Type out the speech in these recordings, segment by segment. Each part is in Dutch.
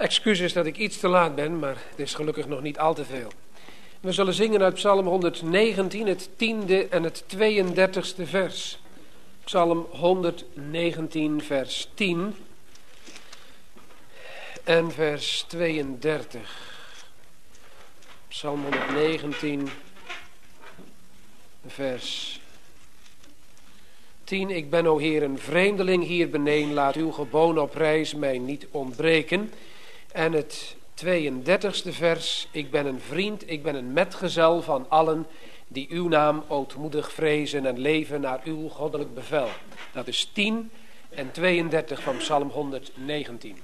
Excuses dat ik iets te laat ben, maar het is gelukkig nog niet al te veel. We zullen zingen uit Psalm 119, het 10e en het 32e vers. Psalm 119, vers 10 en vers 32. Psalm 119, vers 10. Ik ben, o Heer, een vreemdeling hier beneden, laat uw geboden op reis mij niet ontbreken. En het 32e vers, ik ben een vriend, ik ben een metgezel van allen die uw naam ootmoedig vrezen en leven naar uw goddelijk bevel. Dat is 10 en 32 van Psalm 119.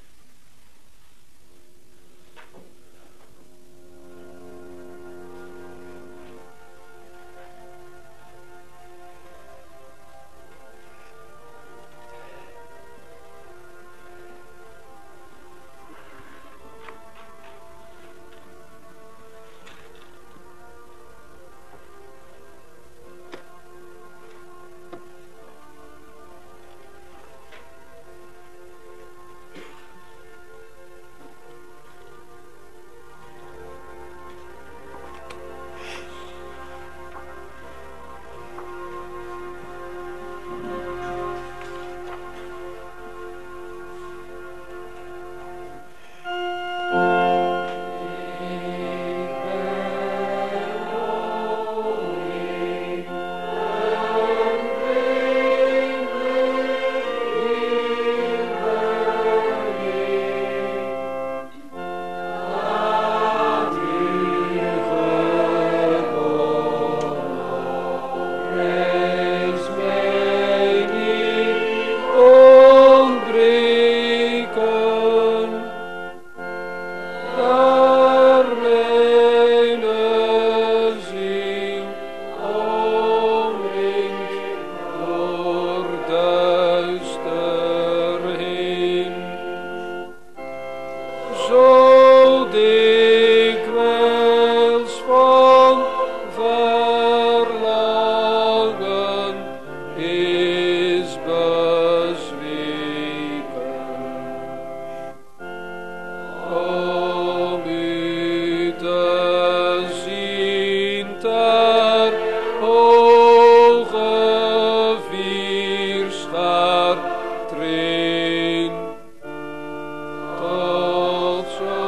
Tot zo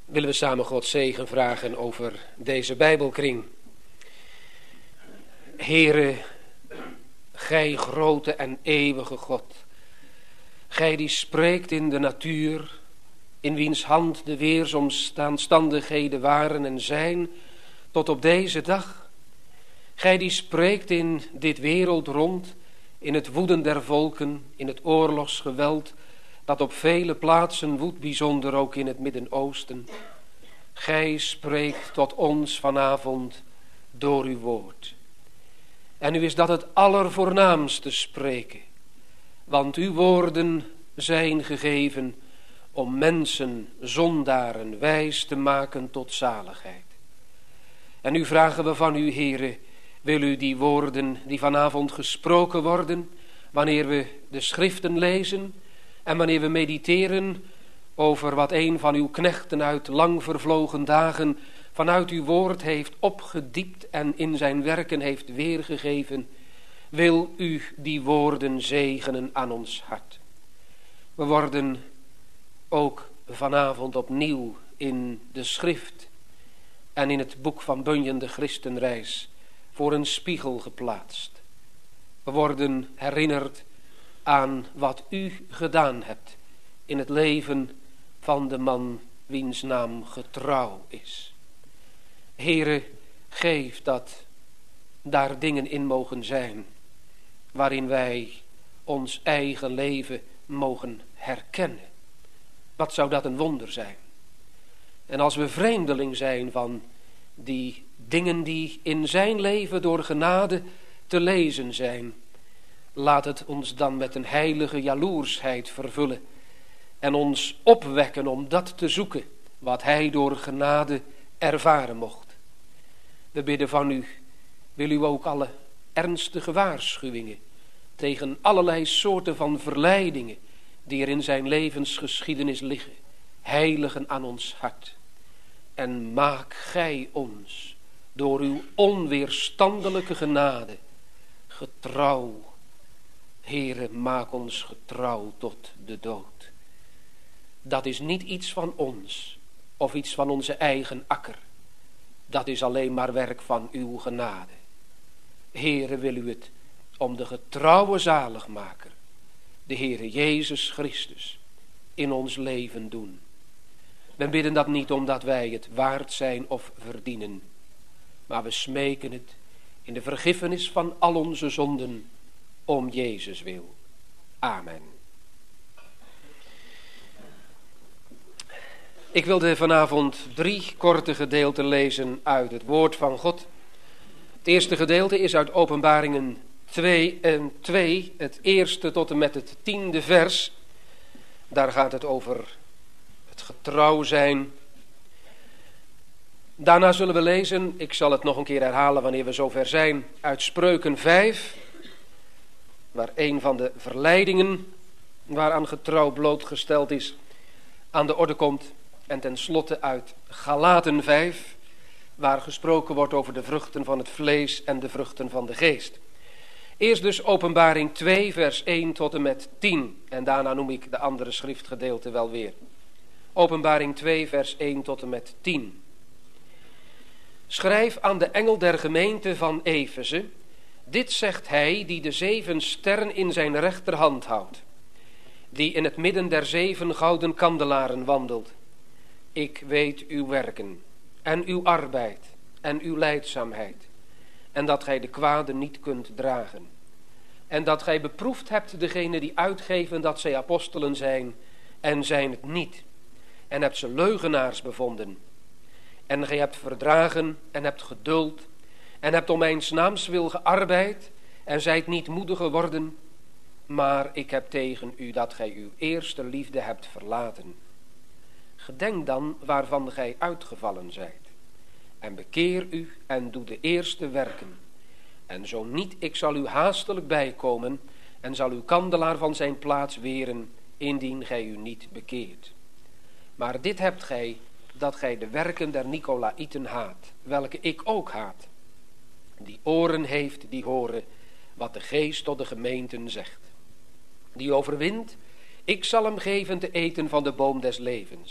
willen we samen Gods zegen vragen over deze Bijbelkring. Heere, gij grote en eeuwige God, gij die spreekt in de natuur, in wiens hand de weersomstandigheden waren en zijn, tot op deze dag. Gij die spreekt in dit wereld rond, in het woeden der volken, in het oorlogsgeweld, dat op vele plaatsen woedt, bijzonder ook in het Midden-Oosten. Gij spreekt tot ons vanavond door uw woord. En nu is dat het allervoornaamste spreken, want uw woorden zijn gegeven om mensen, zondaren, wijs te maken tot zaligheid. En nu vragen we van u, Heere, wil u die woorden die vanavond gesproken worden, wanneer we de schriften lezen en wanneer we mediteren over wat een van uw knechten uit lang vervlogen dagen vanuit uw woord heeft opgediept en in zijn werken heeft weergegeven, wil u die woorden zegenen aan ons hart. We worden ook vanavond opnieuw in de schrift en in het boek van Bunyan de Christenreis voor een spiegel geplaatst. We worden herinnerd aan wat u gedaan hebt in het leven van de man wiens naam getrouw is. Heere, geef dat daar dingen in mogen zijn waarin wij ons eigen leven mogen herkennen. Wat zou dat een wonder zijn? En als we vreemdeling zijn van die dingen die in zijn leven door genade te lezen zijn, laat het ons dan met een heilige jaloersheid vervullen en ons opwekken om dat te zoeken wat hij door genade ervaren mocht. We bidden van u, wil u ook alle ernstige waarschuwingen tegen allerlei soorten van verleidingen die er in zijn levensgeschiedenis liggen, heiligen aan ons hart. En maak gij ons door uw onweerstandelijke genade getrouw. Heere, maak ons getrouw tot de dood. Dat is niet iets van ons of iets van onze eigen akker. Dat is alleen maar werk van uw genade. Heere, wil u het om de getrouwe zaligmaker, de Heere Jezus Christus, in ons leven doen. We bidden dat niet omdat wij het waard zijn of verdienen, maar we smeken het in de vergiffenis van al onze zonden om Jezus wil. Amen. Ik wilde vanavond 3 korte gedeelten lezen uit het woord van God. Het eerste gedeelte is uit Openbaringen 2, het eerste tot en met het 10e vers. Daar gaat het over het getrouw zijn. Daarna zullen we lezen, ik zal het nog een keer herhalen wanneer we zover zijn, uit Spreuken 5, waar een van de verleidingen waaraan getrouw blootgesteld is aan de orde komt. En tenslotte uit Galaten 5, waar gesproken wordt over de vruchten van het vlees en de vruchten van de geest. Eerst dus Openbaring 2 vers 1 tot en met 10. En daarna noem ik de andere schriftgedeelte wel weer. Openbaring 2 vers 1 tot en met 10. Schrijf aan de engel der gemeente van Efeze. Dit zegt hij die de 7 sterren in zijn rechterhand houdt. Die in het midden der 7 gouden kandelaren wandelt. Ik weet uw werken en uw arbeid en uw lijdzaamheid. En dat gij de kwade niet kunt dragen. En dat gij beproefd hebt degene die uitgeven dat zij apostelen zijn en zijn het niet. En hebt ze leugenaars bevonden. En gij hebt verdragen en hebt geduld. En hebt om mijns naams wil gearbeid en zijt niet moedig geworden. Maar ik heb tegen u dat gij uw eerste liefde hebt verlaten. Gedenk dan waarvan gij uitgevallen zijt. En bekeer u en doe de eerste werken. En zo niet, ik zal u haastelijk bijkomen en zal uw kandelaar van zijn plaats weren, indien gij u niet bekeert. Maar dit hebt gij, dat gij de werken der Nicolaïten haat, welke ik ook haat. Die oren heeft, die horen wat de geest tot de gemeenten zegt. Die overwint, ik zal hem geven te eten van de boom des levens,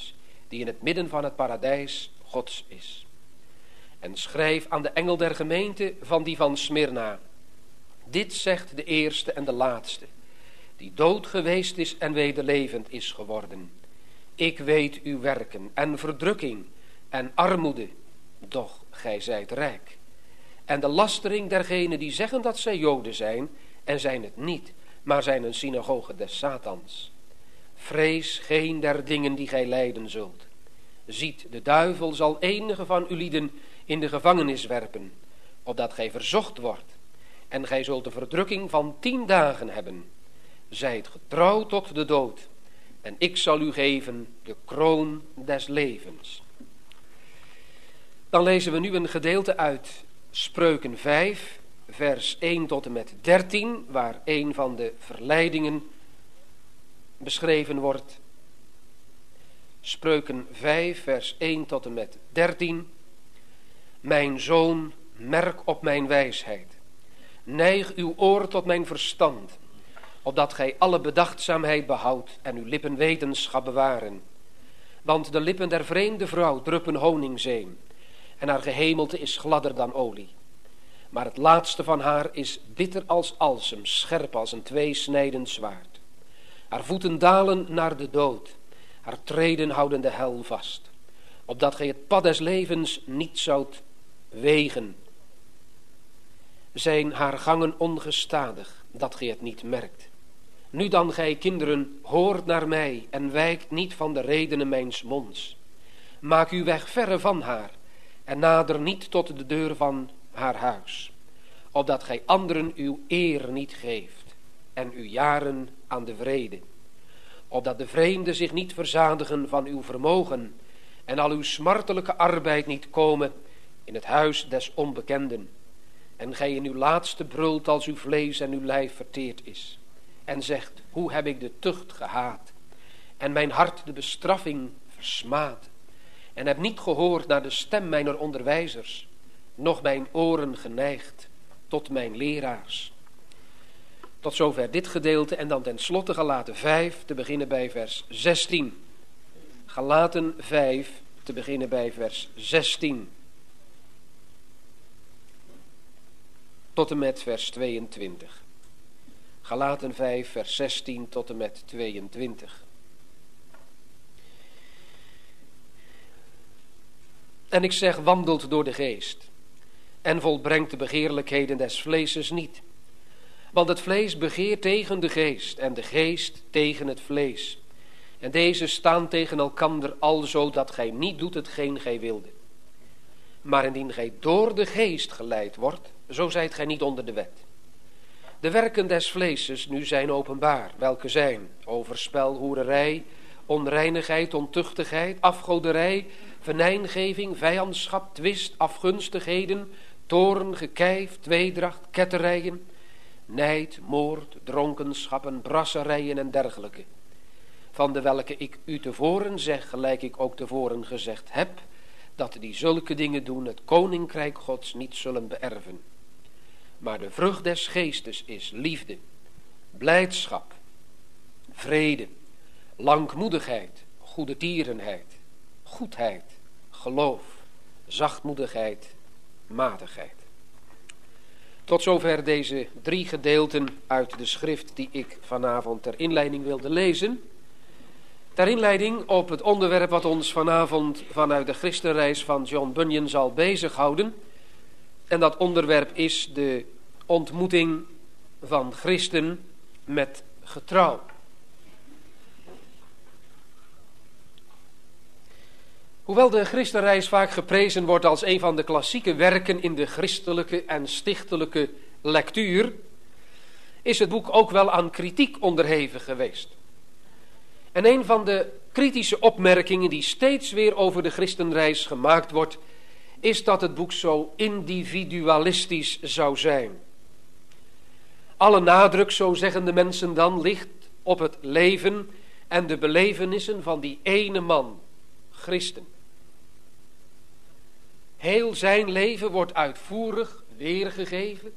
die in het midden van het paradijs Gods is. En schrijf aan de engel der gemeente van die van Smyrna. Dit zegt de eerste en de laatste, die dood geweest is en weder levend is geworden. Ik weet uw werken en verdrukking en armoede, doch gij zijt rijk. En de lastering dergenen die zeggen dat zij Joden zijn en zijn het niet, maar zijn een synagoge des Satans. Vrees geen der dingen die gij lijden zult. Ziet, de duivel zal enige van uw lieden in de gevangenis werpen, opdat gij verzocht wordt. En gij zult de verdrukking van 10 dagen hebben. Zijt getrouw tot de dood, en ik zal u geven de kroon des levens. Dan lezen we nu een gedeelte uit Spreuken 5, vers 1 tot en met 13, waar een van de verleidingen beschreven wordt. Spreuken 5, vers 1 tot en met 13. Mijn zoon, merk op mijn wijsheid. Neig uw oor tot mijn verstand, opdat gij alle bedachtzaamheid behoudt en uw lippen wetenschap bewaren. Want de lippen der vreemde vrouw druppen honingzeem, en haar gehemelte is gladder dan olie. Maar het laatste van haar is bitter als alsem, scherp als een tweesnijdend zwaard. Haar voeten dalen naar de dood, haar treden houden de hel vast, opdat gij het pad des levens niet zoudt wegen. Zijn haar gangen ongestadig, dat gij het niet merkt. Nu dan, gij kinderen, hoort naar mij en wijkt niet van de redenen mijns monds. Maak uw weg verre van haar en nader niet tot de deur van haar huis, opdat gij anderen uw eer niet geeft en uw jaren aan de vrede. Opdat de vreemden zich niet verzadigen van uw vermogen en al uw smartelijke arbeid niet komen in het huis des onbekenden. En gij in uw laatste brult als uw vlees en uw lijf verteerd is. En zegt, hoe heb ik de tucht gehaat en mijn hart de bestraffing versmaad. En heb niet gehoord naar de stem mijner onderwijzers, noch mijn oren geneigd tot mijn leraars. Tot zover dit gedeelte en dan tenslotte Galaten 5 te beginnen bij vers 16. Galaten 5 te beginnen bij vers 16. Tot en met vers 22. Galaten 5 vers 16 tot en met 22. En ik zeg, wandelt door de geest en volbrengt de begeerlijkheden des vleeses niet. Want het vlees begeert tegen de geest en de geest tegen het vlees. En deze staan tegen elkander alzo dat gij niet doet hetgeen gij wilde. Maar indien gij door de geest geleid wordt, zo zijt gij niet onder de wet. De werken des vleeses nu zijn openbaar, welke zijn overspel, hoererij, onreinigheid, ontuchtigheid, afgoderij, venijngeving, vijandschap, twist, afgunstigheden, toorn, gekijf, tweedracht, ketterijen, nijd, moord, dronkenschappen, brasserijen en dergelijke. Van de welke ik u tevoren zeg, gelijk ik ook tevoren gezegd heb, dat die zulke dingen doen het koninkrijk Gods niet zullen beërven. Maar de vrucht des geestes is liefde, blijdschap, vrede, langmoedigheid, goedertierenheid, goedheid, geloof, zachtmoedigheid, matigheid. Tot zover deze 3 gedeelten uit de schrift die ik vanavond ter inleiding wilde lezen. Ter inleiding op het onderwerp wat ons vanavond vanuit de Christenreis van John Bunyan zal bezighouden. En dat onderwerp is de ontmoeting van christen met getrouw. Hoewel de Christenreis vaak geprezen wordt als een van de klassieke werken in de christelijke en stichtelijke lectuur, is het boek ook wel aan kritiek onderhevig geweest. En een van de kritische opmerkingen die steeds weer over de Christenreis gemaakt wordt, is dat het boek zo individualistisch zou zijn. Alle nadruk, zo zeggen de mensen dan, ligt op het leven en de belevenissen van die ene man, Christen. Heel zijn leven wordt uitvoerig weergegeven.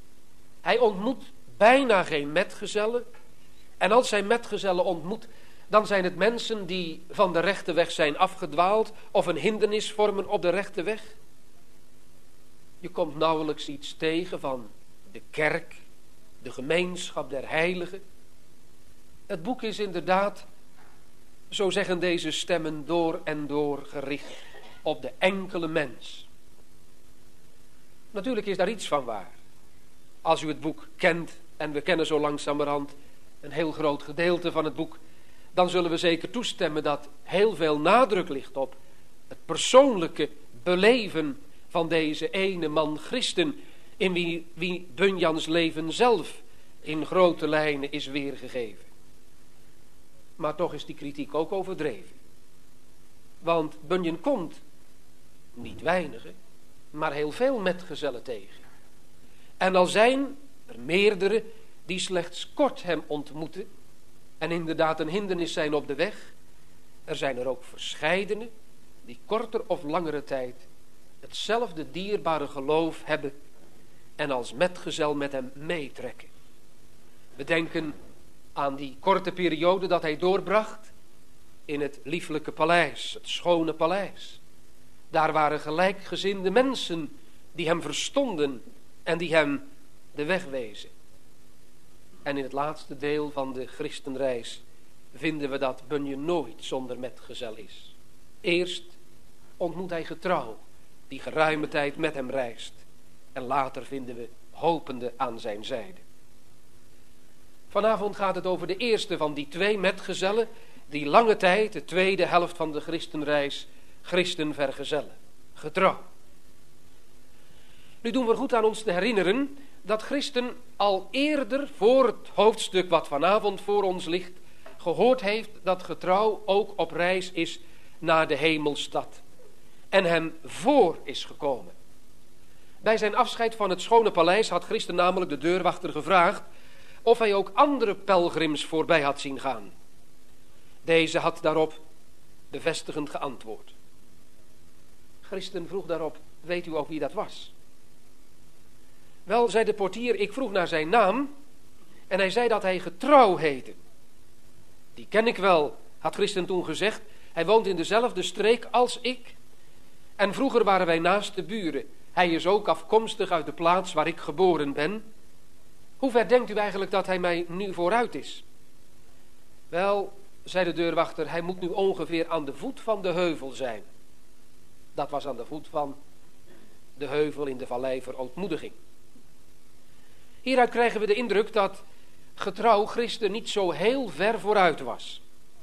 Hij ontmoet bijna geen metgezellen. En als hij metgezellen ontmoet, dan zijn het mensen die van de rechte weg zijn afgedwaald of een hindernis vormen op de rechte weg. Je komt nauwelijks iets tegen van de kerk, de gemeenschap der heiligen. Het boek is inderdaad, zo zeggen deze stemmen, door en door gericht op de enkele mens. Natuurlijk is daar iets van waar. Als u het boek kent, en we kennen zo langzamerhand een heel groot gedeelte van het boek, dan zullen we zeker toestemmen dat heel veel nadruk ligt op het persoonlijke beleven van deze ene man christen, in wie Bunjans leven zelf in grote lijnen is weergegeven. Maar toch is die kritiek ook overdreven. Want Bunyan komt niet weinige, maar heel veel metgezellen tegen. En al zijn er meerdere die slechts kort hem ontmoeten en inderdaad een hindernis zijn op de weg, er zijn er ook verscheidene die korter of langere tijd hetzelfde dierbare geloof hebben en als metgezel met hem meetrekken. We denken aan die korte periode dat hij doorbracht in het lieflijke paleis, het schone paleis. Daar waren gelijkgezinde mensen die hem verstonden en die hem de weg wezen. En in het laatste deel van de christenreis vinden we dat Bunyan nooit zonder metgezel is. Eerst ontmoet hij getrouw, die geruime tijd met hem reist. En later vinden we hopende aan zijn zijde. Vanavond gaat het over de eerste van die twee metgezellen, die lange tijd, de tweede helft van de christenreis, christen vergezellen. Getrouw. Nu doen we goed aan ons te herinneren dat Christen al eerder voor het hoofdstuk wat vanavond voor ons ligt, gehoord heeft dat getrouw ook op reis is naar de hemelstad. En hem voor is gekomen. Bij zijn afscheid van het schone paleis had Christen namelijk de deurwachter gevraagd of hij ook andere pelgrims voorbij had zien gaan. Deze had daarop bevestigend geantwoord. Christen vroeg daarop, weet u ook wie dat was? Wel, zei de portier, ik vroeg naar zijn naam en hij zei dat hij Getrouw heette. Die ken ik wel, had Christen toen gezegd. Hij woont in dezelfde streek als ik. En vroeger waren wij naast de buren. Hij is ook afkomstig uit de plaats waar ik geboren ben. Hoe ver denkt u eigenlijk dat hij mij nu vooruit is? Wel, zei de deurwachter, hij moet nu ongeveer aan de voet van de heuvel zijn. Dat was aan de voet van de heuvel in de vallei Verootmoediging. Hieruit krijgen we de indruk dat Getrouw Christen niet zo heel ver vooruit was.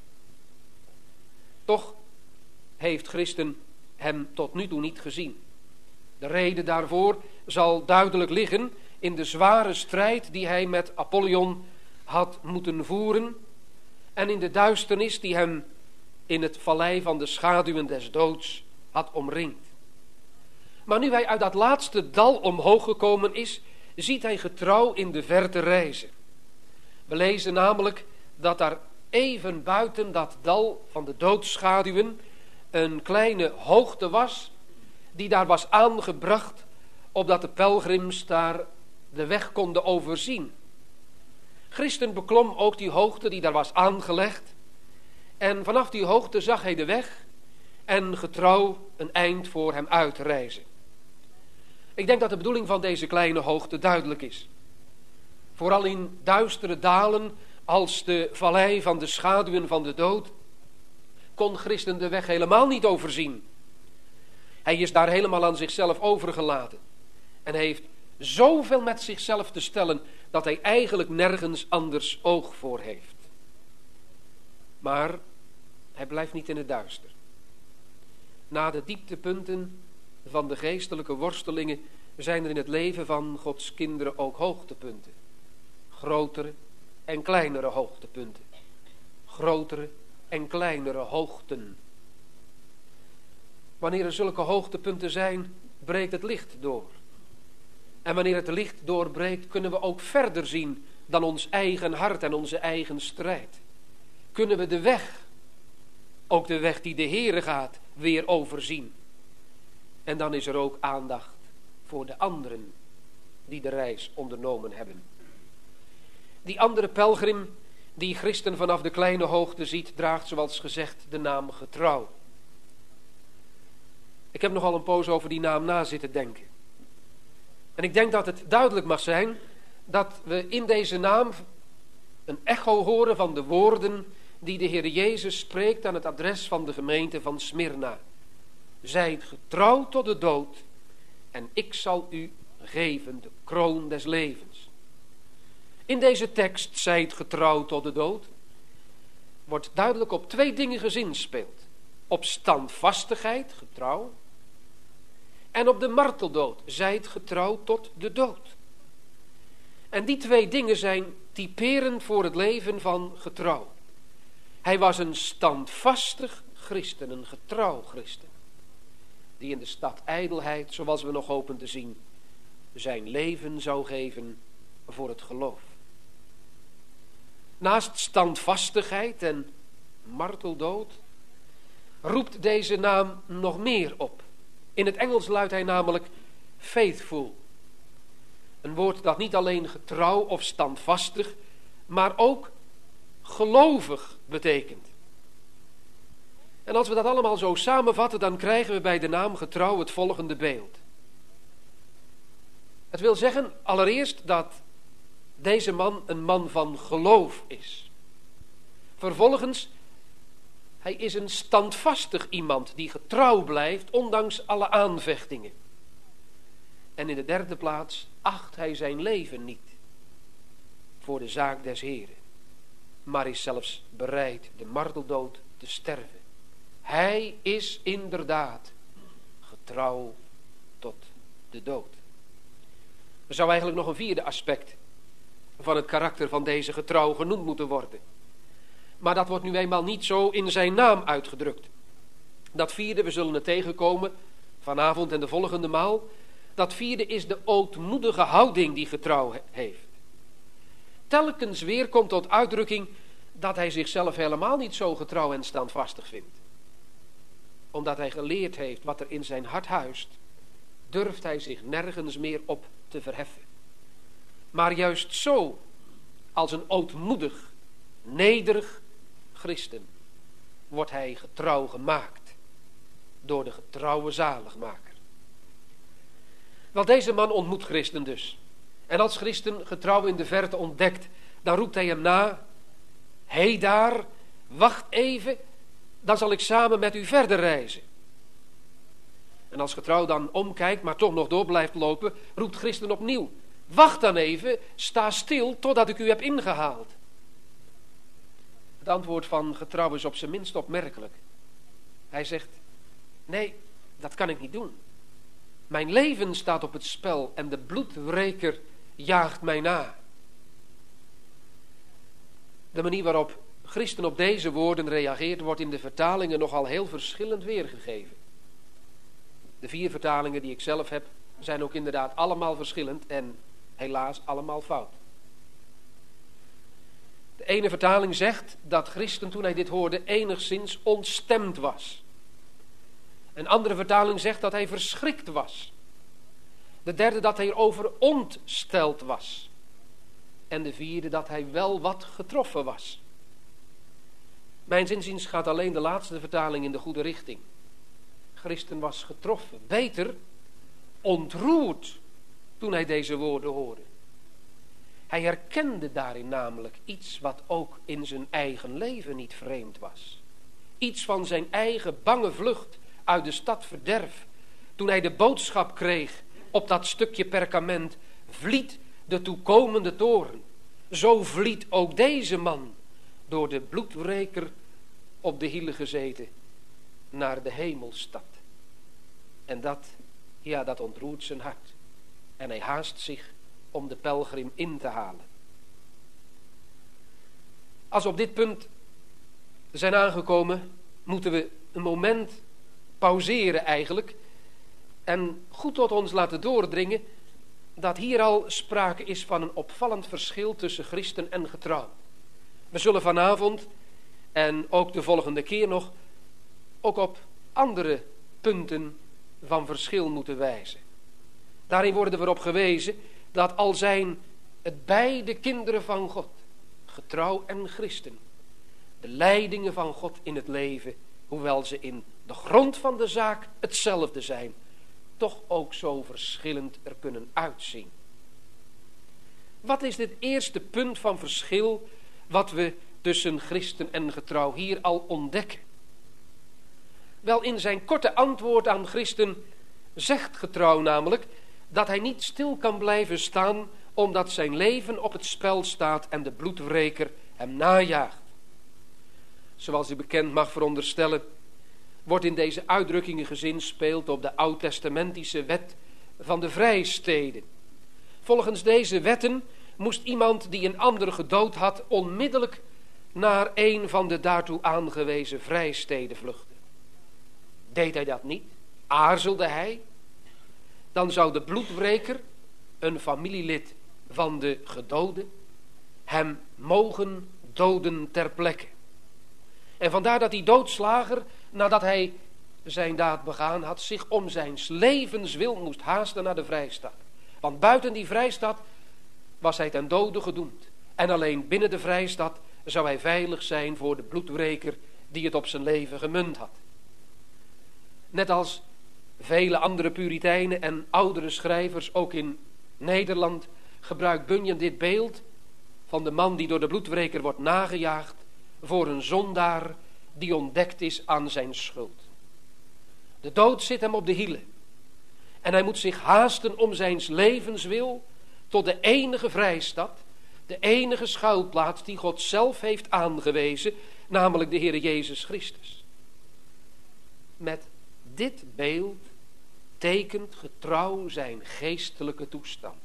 Toch heeft Christen hem tot nu toe niet gezien. De reden daarvoor zal duidelijk liggen in de zware strijd die hij met Apollyon had moeten voeren en in de duisternis die hem in het vallei van de schaduwen des doods had omringd. Maar nu hij uit dat laatste dal omhoog gekomen is, ziet hij Getrouw in de verte reizen. We lezen namelijk dat daar even buiten dat dal van de doodschaduwen een kleine hoogte was, die daar was aangebracht, opdat de pelgrims daar de weg konden overzien. Christen beklom ook die hoogte die daar was aangelegd, en vanaf die hoogte zag hij de weg en Getrouw een eind voor hem uitreizen. Ik denk dat de bedoeling van deze kleine hoogte duidelijk is. Vooral in duistere dalen als de vallei van de schaduwen van de dood kon Christen de weg helemaal niet overzien. Hij is daar helemaal aan zichzelf overgelaten en heeft zoveel met zichzelf te stellen dat hij eigenlijk nergens anders oog voor heeft. Maar hij blijft niet in het duister. Na de dieptepunten van de geestelijke worstelingen zijn er in het leven van Gods kinderen ook hoogtepunten. Grotere en kleinere hoogtepunten. Grotere en kleinere hoogten. Wanneer er zulke hoogtepunten zijn, breekt het licht door. En wanneer het licht doorbreekt, kunnen we ook verder zien dan ons eigen hart en onze eigen strijd. Kunnen we de weg, ook de weg die de Heere gaat, weer overzien. En dan is er ook aandacht voor de anderen die de reis ondernomen hebben. Die andere pelgrim die christen vanaf de kleine hoogte ziet, draagt zoals gezegd de naam getrouw. Ik heb nogal een poos over die naam na zitten denken. En ik denk dat het duidelijk mag zijn dat we in deze naam een echo horen van de woorden die de Heer Jezus spreekt aan het adres van de gemeente van Smyrna. Zijt getrouw tot de dood en ik zal u geven de kroon des levens. In deze tekst, zijt getrouw tot de dood, wordt duidelijk op twee dingen gezinspeeld. Op standvastigheid, getrouw, en op de marteldood, zijt getrouw tot de dood. En die twee dingen zijn typerend voor het leven van getrouw. Hij was een standvastig christen, een getrouw christen, die in de stad ijdelheid, zoals we nog hopen te zien, zijn leven zou geven voor het geloof. Naast standvastigheid en marteldood roept deze naam nog meer op. In het Engels luidt hij namelijk faithful. Een woord dat niet alleen getrouw of standvastig, maar ook gelovig betekent. En als we dat allemaal zo samenvatten, dan krijgen we bij de naam getrouw het volgende beeld. Het wil zeggen allereerst dat deze man een man van geloof is. Vervolgens, hij is een standvastig iemand die getrouw blijft, ondanks alle aanvechtingen. En in de derde plaats acht hij zijn leven niet voor de zaak des Heren, maar is zelfs bereid de marteldood te sterven. Hij is inderdaad getrouw tot de dood. Er zou eigenlijk nog een vierde aspect van het karakter van deze getrouw genoemd moeten worden. Maar dat wordt nu eenmaal niet zo in zijn naam uitgedrukt. Dat vierde, we zullen het tegenkomen vanavond en de volgende maal. Dat vierde is de ootmoedige houding die getrouw heeft. Telkens weer komt tot uitdrukking dat hij zichzelf helemaal niet zo getrouw en standvastig vindt. Omdat hij geleerd heeft wat er in zijn hart huist, durft hij zich nergens meer op te verheffen. Maar juist zo, als een ootmoedig, nederig christen, wordt hij getrouw gemaakt door de getrouwe zaligmaker. Wel, deze man ontmoet christen dus. En als christen getrouw in de verte ontdekt, dan roept hij hem na: hé daar, wacht even, dan zal ik samen met u verder reizen. En als getrouw dan omkijkt, maar toch nog door blijft lopen, roept christen opnieuw: wacht dan even, sta stil totdat ik u heb ingehaald. Het antwoord van getrouw is op zijn minst opmerkelijk. Hij zegt: nee, dat kan ik niet doen. Mijn leven staat op het spel en de bloedwreker jaagt mij na. De manier waarop christen op deze woorden reageert, wordt in de vertalingen nogal heel verschillend weergegeven. De 4 vertalingen die ik zelf heb, zijn ook inderdaad allemaal verschillend en helaas allemaal fout. De ene vertaling zegt dat christen, toen hij dit hoorde, enigszins ontstemd was. Een andere vertaling zegt dat hij verschrikt was. De derde dat hij erover ontsteld was. En de vierde dat hij wel wat getroffen was. Mijns inziens gaat alleen de laatste vertaling in de goede richting. Christen was getroffen, beter ontroerd toen hij deze woorden hoorde. Hij herkende daarin namelijk iets wat ook in zijn eigen leven niet vreemd was. Iets van zijn eigen bange vlucht uit de stad verderf. Toen hij de boodschap kreeg op dat stukje perkament: vliet de toekomende toren. Zo vliet ook deze man door de bloedwreker op de hielen gezeten naar de hemelstad. En dat ontroert zijn hart. En hij haast zich om de pelgrim in te halen. Als we op dit punt zijn aangekomen, moeten we een moment pauzeren eigenlijk en goed tot ons laten doordringen dat hier al sprake is van een opvallend verschil tussen christen en getrouw. We zullen vanavond en ook de volgende keer nog ook op andere punten van verschil moeten wijzen. Daarin worden we erop gewezen dat al zijn het beide kinderen van God, getrouw en christen de leidingen van God in het leven, hoewel ze in de grond van de zaak hetzelfde zijn, toch ook zo verschillend er kunnen uitzien. Wat is dit eerste punt van verschil wat we tussen christen en getrouw hier al ontdekken? Wel, in zijn korte antwoord aan christen zegt getrouw namelijk dat hij niet stil kan blijven staan omdat zijn leven op het spel staat en de bloedwreker hem najaagt. Zoals u bekend mag veronderstellen, wordt in deze uitdrukkingen gezinspeeld op de oud-testamentische wet van de vrijsteden. Volgens deze wetten moest iemand die een ander gedood had onmiddellijk naar een van de daartoe aangewezen vrijsteden vluchten. Deed hij dat niet, aarzelde hij, dan zou de bloedwreker, een familielid van de gedode, hem mogen doden ter plekke. En vandaar dat die doodslager, nadat hij zijn daad begaan had, zich om zijn levenswil moest haasten naar de vrijstad. Want buiten die vrijstad was hij ten dode gedoemd. En alleen binnen de vrijstad zou hij veilig zijn voor de bloedwreker die het op zijn leven gemunt had. Net als vele andere Puritijnen en oudere schrijvers, ook in Nederland, gebruikt Bunyan dit beeld van de man die door de bloedwreker wordt nagejaagd voor een zondaar die ontdekt is aan zijn schuld. De dood zit hem op de hielen en hij moet zich haasten om zijn levenswil tot de enige vrijstad, de enige schuilplaats die God zelf heeft aangewezen, namelijk de Heere Jezus Christus. Met dit beeld tekent getrouw zijn geestelijke toestand.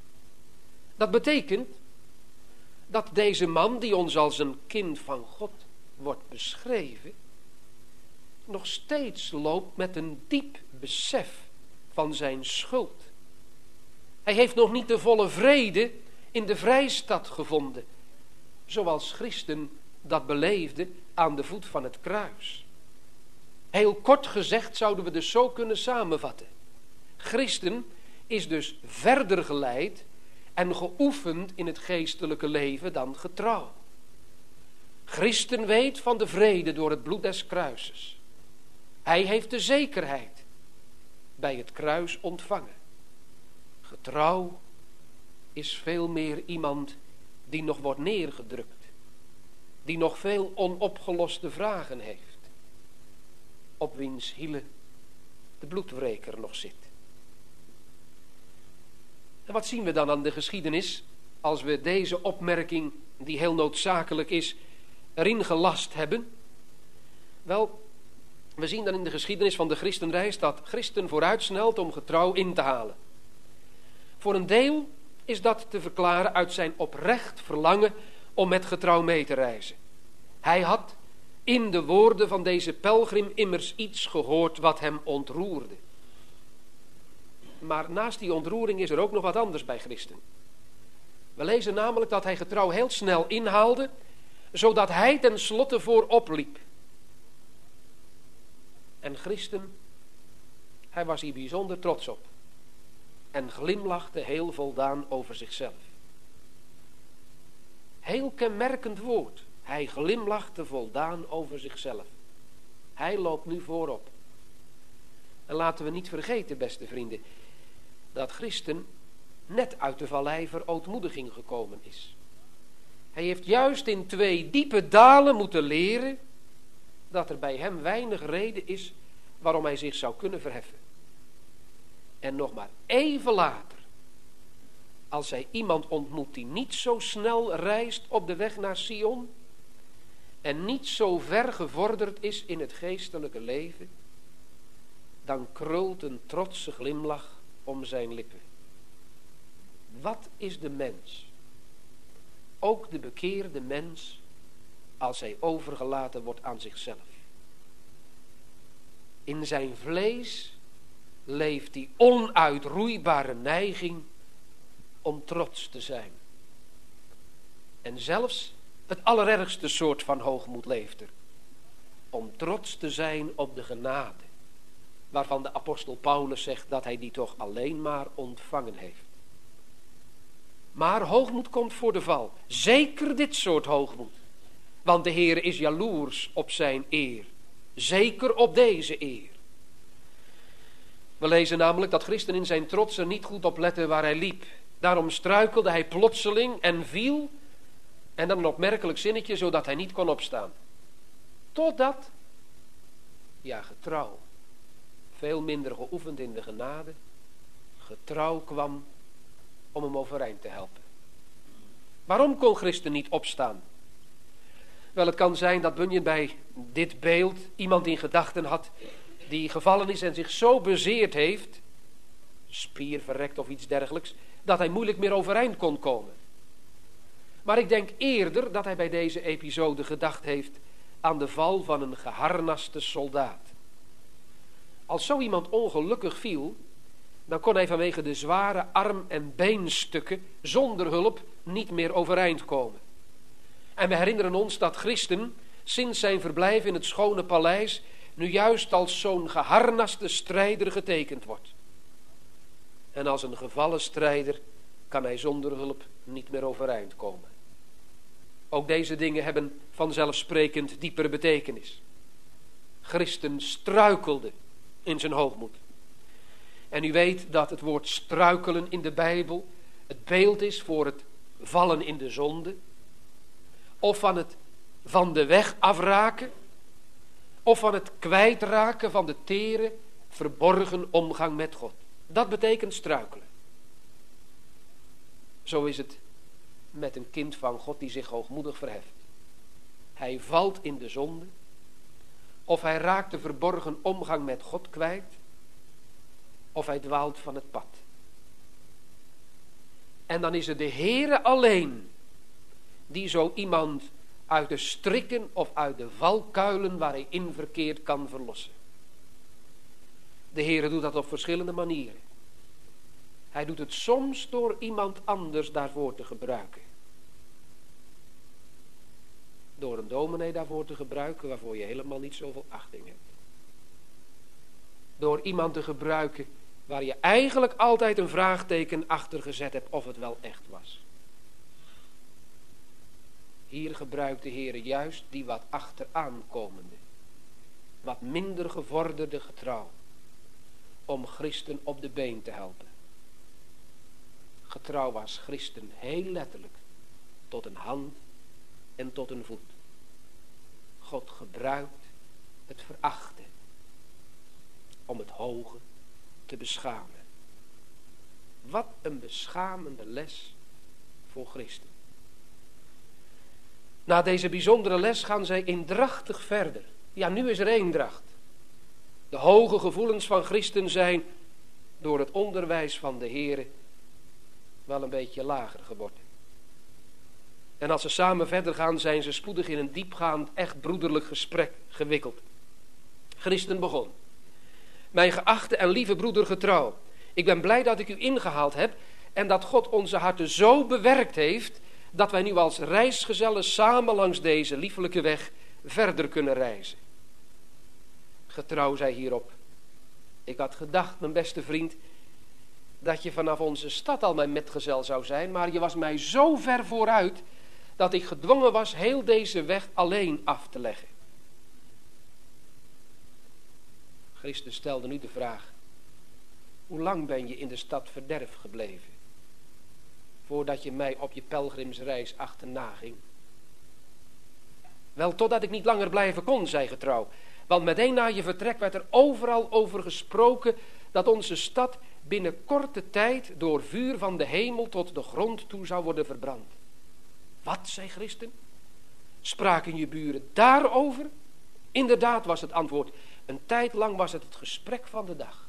Dat betekent dat deze man, die ons als een kind van God wordt beschreven, nog steeds loopt met een diep besef van zijn schuld. Hij heeft nog niet de volle vrede in de vrijstad gevonden, zoals Christen dat beleefde aan de voet van het kruis. Heel kort gezegd zouden we dus zo kunnen samenvatten. Christen is dus verder geleid en geoefend in het geestelijke leven dan getrouw. Christen weet van de vrede door het bloed des kruises. Hij heeft de zekerheid bij het kruis ontvangen. Getrouw is veel meer iemand die nog wordt neergedrukt, die nog veel onopgeloste vragen heeft, op wiens hielen de bloedwreker nog zit. En wat zien we dan aan de geschiedenis als we deze opmerking, die heel noodzakelijk is, erin gelast hebben? Wel, we zien dan in de geschiedenis van de christenreis dat christen vooruitsnelt om getrouw in te halen. Voor een deel is dat te verklaren uit zijn oprecht verlangen om met getrouw mee te reizen. Hij had in de woorden van deze pelgrim immers iets gehoord wat hem ontroerde. Maar naast die ontroering is er ook nog wat anders bij christen. We lezen namelijk dat hij getrouw heel snel inhaalde, zodat hij ten slotte voorop liep. En christen, hij was hier bijzonder trots op en glimlachte heel voldaan over zichzelf. Heel kenmerkend woord. Hij glimlachte voldaan over zichzelf. Hij loopt nu voorop. En laten we niet vergeten, beste vrienden, dat Christen net uit de vallei verootmoediging gekomen is. Hij heeft juist in 2 diepe dalen moeten leren dat er bij hem weinig reden is waarom hij zich zou kunnen verheffen. En nog maar even later, als hij iemand ontmoet die niet zo snel reist op de weg naar Sion en niet zo ver gevorderd is in het geestelijke leven, dan krult een trotse glimlach om zijn lippen. Wat is de mens? Ook de bekeerde mens, als hij overgelaten wordt aan zichzelf. In zijn vlees leeft die onuitroeibare neiging om trots te zijn. En zelfs het allerergste soort van hoogmoed leeft er. Om trots te zijn op de genade, waarvan de apostel Paulus zegt dat hij die toch alleen maar ontvangen heeft. Maar hoogmoed komt voor de val. Zeker dit soort hoogmoed. Want de Heer is jaloers op zijn eer. Zeker op deze eer. We lezen namelijk dat Christen in zijn trots er niet goed op lette waar hij liep. Daarom struikelde hij plotseling en viel. En dan een opmerkelijk zinnetje, zodat hij niet kon opstaan. Totdat, ja getrouw, veel minder geoefend in de genade, getrouw kwam om hem overeind te helpen. Waarom kon Christen niet opstaan? Wel, het kan zijn dat Bunyan bij dit beeld iemand in gedachten had die gevallen is en zich zo bezeerd heeft, spier verrekt of iets dergelijks, dat hij moeilijk meer overeind kon komen. Maar ik denk eerder dat hij bij deze episode gedacht heeft aan de val van een geharnaste soldaat. Als zo iemand ongelukkig viel, dan kon hij vanwege de zware arm- en beenstukken zonder hulp niet meer overeind komen. En we herinneren ons dat Christen sinds zijn verblijf in het schone paleis nu juist als zo'n geharnaste strijder getekend wordt. En als een gevallen strijder kan hij zonder hulp niet meer overeind komen. Ook deze dingen hebben vanzelfsprekend diepere betekenis. Christen struikelde in zijn hoogmoed. En u weet dat het woord struikelen in de Bijbel het beeld is voor het vallen in de zonde. Of van het van de weg afraken. Of van het kwijtraken van de tere, verborgen omgang met God. Dat betekent struikelen. Zo is het met een kind van God die zich hoogmoedig verheft. Hij valt in de zonde. Of hij raakt de verborgen omgang met God kwijt. Of hij dwaalt van het pad. En dan is het de Heere alleen die zo iemand uit de strikken of uit de valkuilen waar hij in verkeert kan verlossen. De Heere doet dat op verschillende manieren. Hij doet het soms door iemand anders daarvoor te gebruiken. Door een dominee daarvoor te gebruiken waarvoor je helemaal niet zoveel achting hebt. Door iemand te gebruiken waar je eigenlijk altijd een vraagteken achter gezet hebt of het wel echt was. Hier gebruikt de Heer juist die wat achteraan komende, wat minder gevorderde getrouw, om Christen op de been te helpen. Getrouw was Christen heel letterlijk tot een hand en tot een voet. God gebruikt het verachten om het hoge te beschamen. Wat een beschamende les voor Christen. Na deze bijzondere les gaan zij eendrachtig verder. Ja, nu is er eendracht. De hoge gevoelens van Christen zijn door het onderwijs van de Heere wel een beetje lager geworden. En als ze samen verder gaan, zijn ze spoedig in een diepgaand, echt broederlijk gesprek gewikkeld. Christen begon. Mijn geachte en lieve broeder getrouw, ik ben blij dat ik u ingehaald heb en dat God onze harten zo bewerkt heeft dat wij nu als reisgezellen samen langs deze liefelijke weg verder kunnen reizen. Getrouw zei hierop. Ik had gedacht, mijn beste vriend, dat je vanaf onze stad al mijn metgezel zou zijn, maar je was mij zo ver vooruit dat ik gedwongen was heel deze weg alleen af te leggen. Christus stelde nu de vraag, hoe lang ben je in de stad verderf gebleven, voordat je mij op je pelgrimsreis achterna ging? Wel, totdat ik niet langer blijven kon, zei Getrouw, want meteen na je vertrek werd er overal over gesproken dat onze stad binnen korte tijd door vuur van de hemel tot de grond toe zou worden verbrand. Wat, zei Christen? Spraken je buren daarover? Inderdaad, was het antwoord. Een tijd lang was het gesprek van de dag.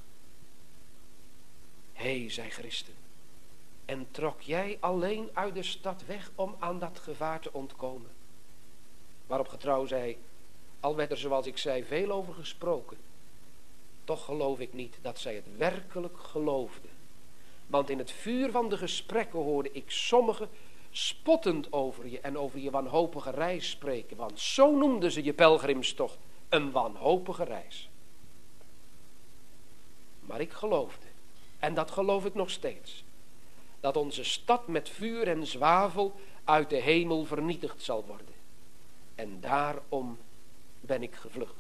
Hé, zei Christen, en trok jij alleen uit de stad weg om aan dat gevaar te ontkomen? Waarop Getrouw zei, al werd er zoals ik zei veel over gesproken, toch geloof ik niet dat zij het werkelijk geloofden. Want in het vuur van de gesprekken hoorde ik sommigen spottend over je en over je wanhopige reis spreken. Want zo noemden ze je pelgrimstocht, een wanhopige reis. Maar ik geloofde, en dat geloof ik nog steeds, dat onze stad met vuur en zwavel uit de hemel vernietigd zal worden. En daarom ben ik gevlucht.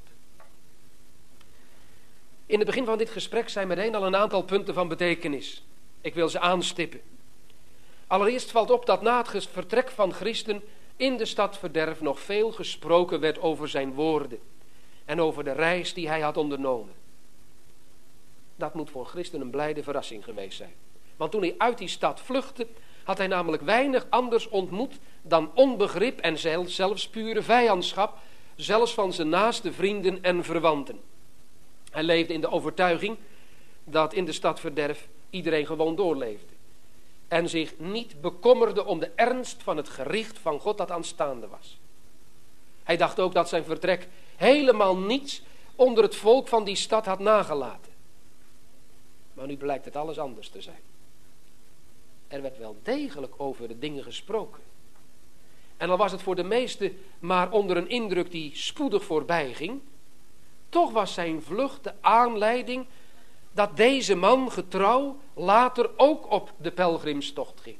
In het begin van dit gesprek zijn meteen al een aantal punten van betekenis. Ik wil ze aanstippen. Allereerst valt op dat na het vertrek van Christen in de stad Verderf nog veel gesproken werd over zijn woorden en over de reis die hij had ondernomen. Dat moet voor Christen een blijde verrassing geweest zijn. Want toen hij uit die stad vluchtte, had hij namelijk weinig anders ontmoet dan onbegrip en zelfs pure vijandschap, zelfs van zijn naaste vrienden en verwanten. Hij leefde in de overtuiging dat in de stad Verderf iedereen gewoon doorleefde en zich niet bekommerde om de ernst van het gericht van God dat aanstaande was. Hij dacht ook dat zijn vertrek helemaal niets onder het volk van die stad had nagelaten. Maar nu blijkt het alles anders te zijn. Er werd wel degelijk over de dingen gesproken. En al was het voor de meesten maar onder een indruk die spoedig voorbij ging, toch was zijn vlucht de aanleiding dat deze man getrouw later ook op de pelgrimstocht ging.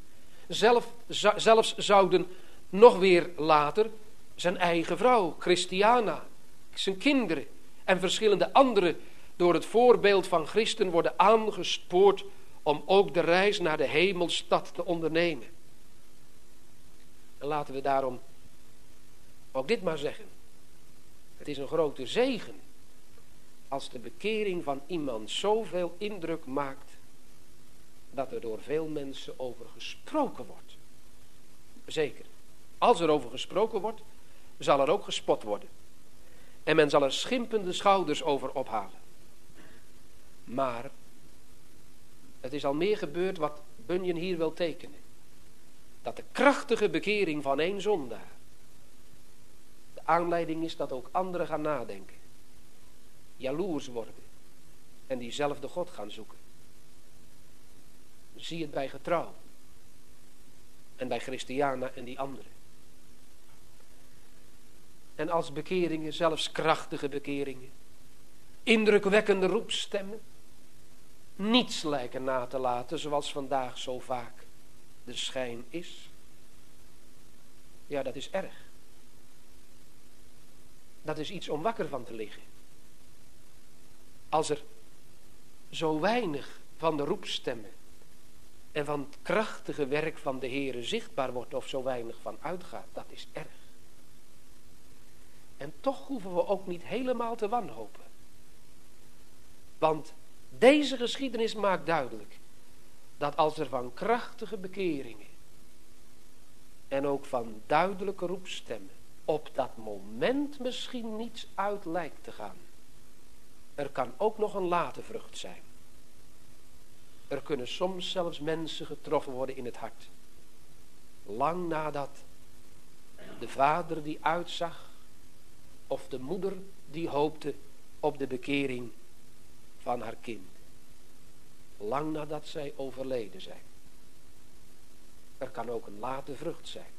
Zelfs zouden nog weer later zijn eigen vrouw, Christiana, zijn kinderen en verschillende anderen door het voorbeeld van Christen worden aangespoord om ook de reis naar de hemelstad te ondernemen. En laten we daarom ook dit maar zeggen. Het is een grote zegen als de bekering van iemand zoveel indruk maakt dat er door veel mensen over gesproken wordt. Zeker. Als er over gesproken wordt, zal er ook gespot worden. En men zal er schimpende schouders over ophalen. Maar het is al meer gebeurd wat Bunyan hier wil tekenen. Dat de krachtige bekering van één zondaar de aanleiding is dat ook anderen gaan nadenken. Jaloers worden. En diezelfde God gaan zoeken. Zie het bij Getrouw. En bij Christiana en die anderen. En als bekeringen, zelfs krachtige bekeringen, indrukwekkende roepstemmen, niets lijken na te laten zoals vandaag zo vaak de schijn is. Ja, dat is erg. Dat is iets om wakker van te liggen. Als er zo weinig van de roepstemmen en van het krachtige werk van de Heere zichtbaar wordt of zo weinig van uitgaat, dat is erg. En toch hoeven we ook niet helemaal te wanhopen. Want deze geschiedenis maakt duidelijk dat als er van krachtige bekeringen en ook van duidelijke roepstemmen op dat moment misschien niets uit lijkt te gaan, er kan ook nog een late vrucht zijn. Er kunnen soms zelfs mensen getroffen worden in het hart. Lang nadat de vader die uitzag of de moeder die hoopte op de bekering van haar kind. Lang nadat zij overleden zijn. Er kan ook een late vrucht zijn.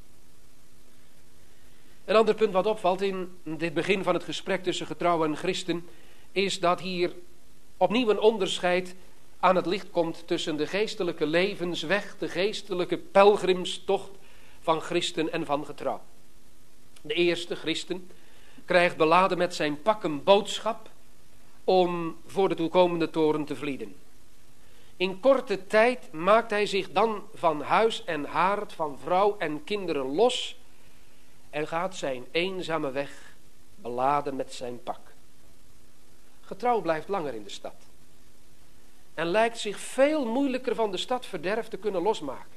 Een ander punt wat opvalt in dit begin van het gesprek tussen Getrouw en Christen is dat hier opnieuw een onderscheid aan het licht komt tussen de geestelijke levensweg, de geestelijke pelgrimstocht van Christen en van Getrouw. De eerste, Christen, krijgt beladen met zijn pak een boodschap om voor de toekomende toren te vlieden. In korte tijd maakt hij zich dan van huis en haard, van vrouw en kinderen los en gaat zijn eenzame weg beladen met zijn pak. Getrouw blijft langer in de stad en lijkt zich veel moeilijker van de stad Verderf te kunnen losmaken.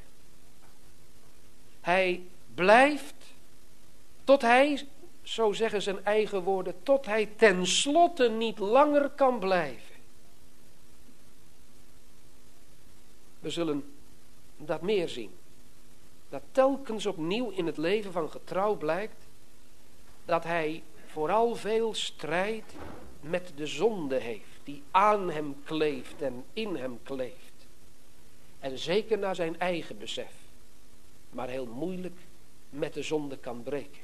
Hij blijft tot hij, zo zeggen zijn eigen woorden, tot hij tenslotte niet langer kan blijven. We zullen dat meer zien. Dat telkens opnieuw in het leven van Getrouw blijkt dat hij vooral veel strijd met de zonde heeft, die aan hem kleeft en in hem kleeft. En zeker naar zijn eigen besef, maar heel moeilijk met de zonde kan breken.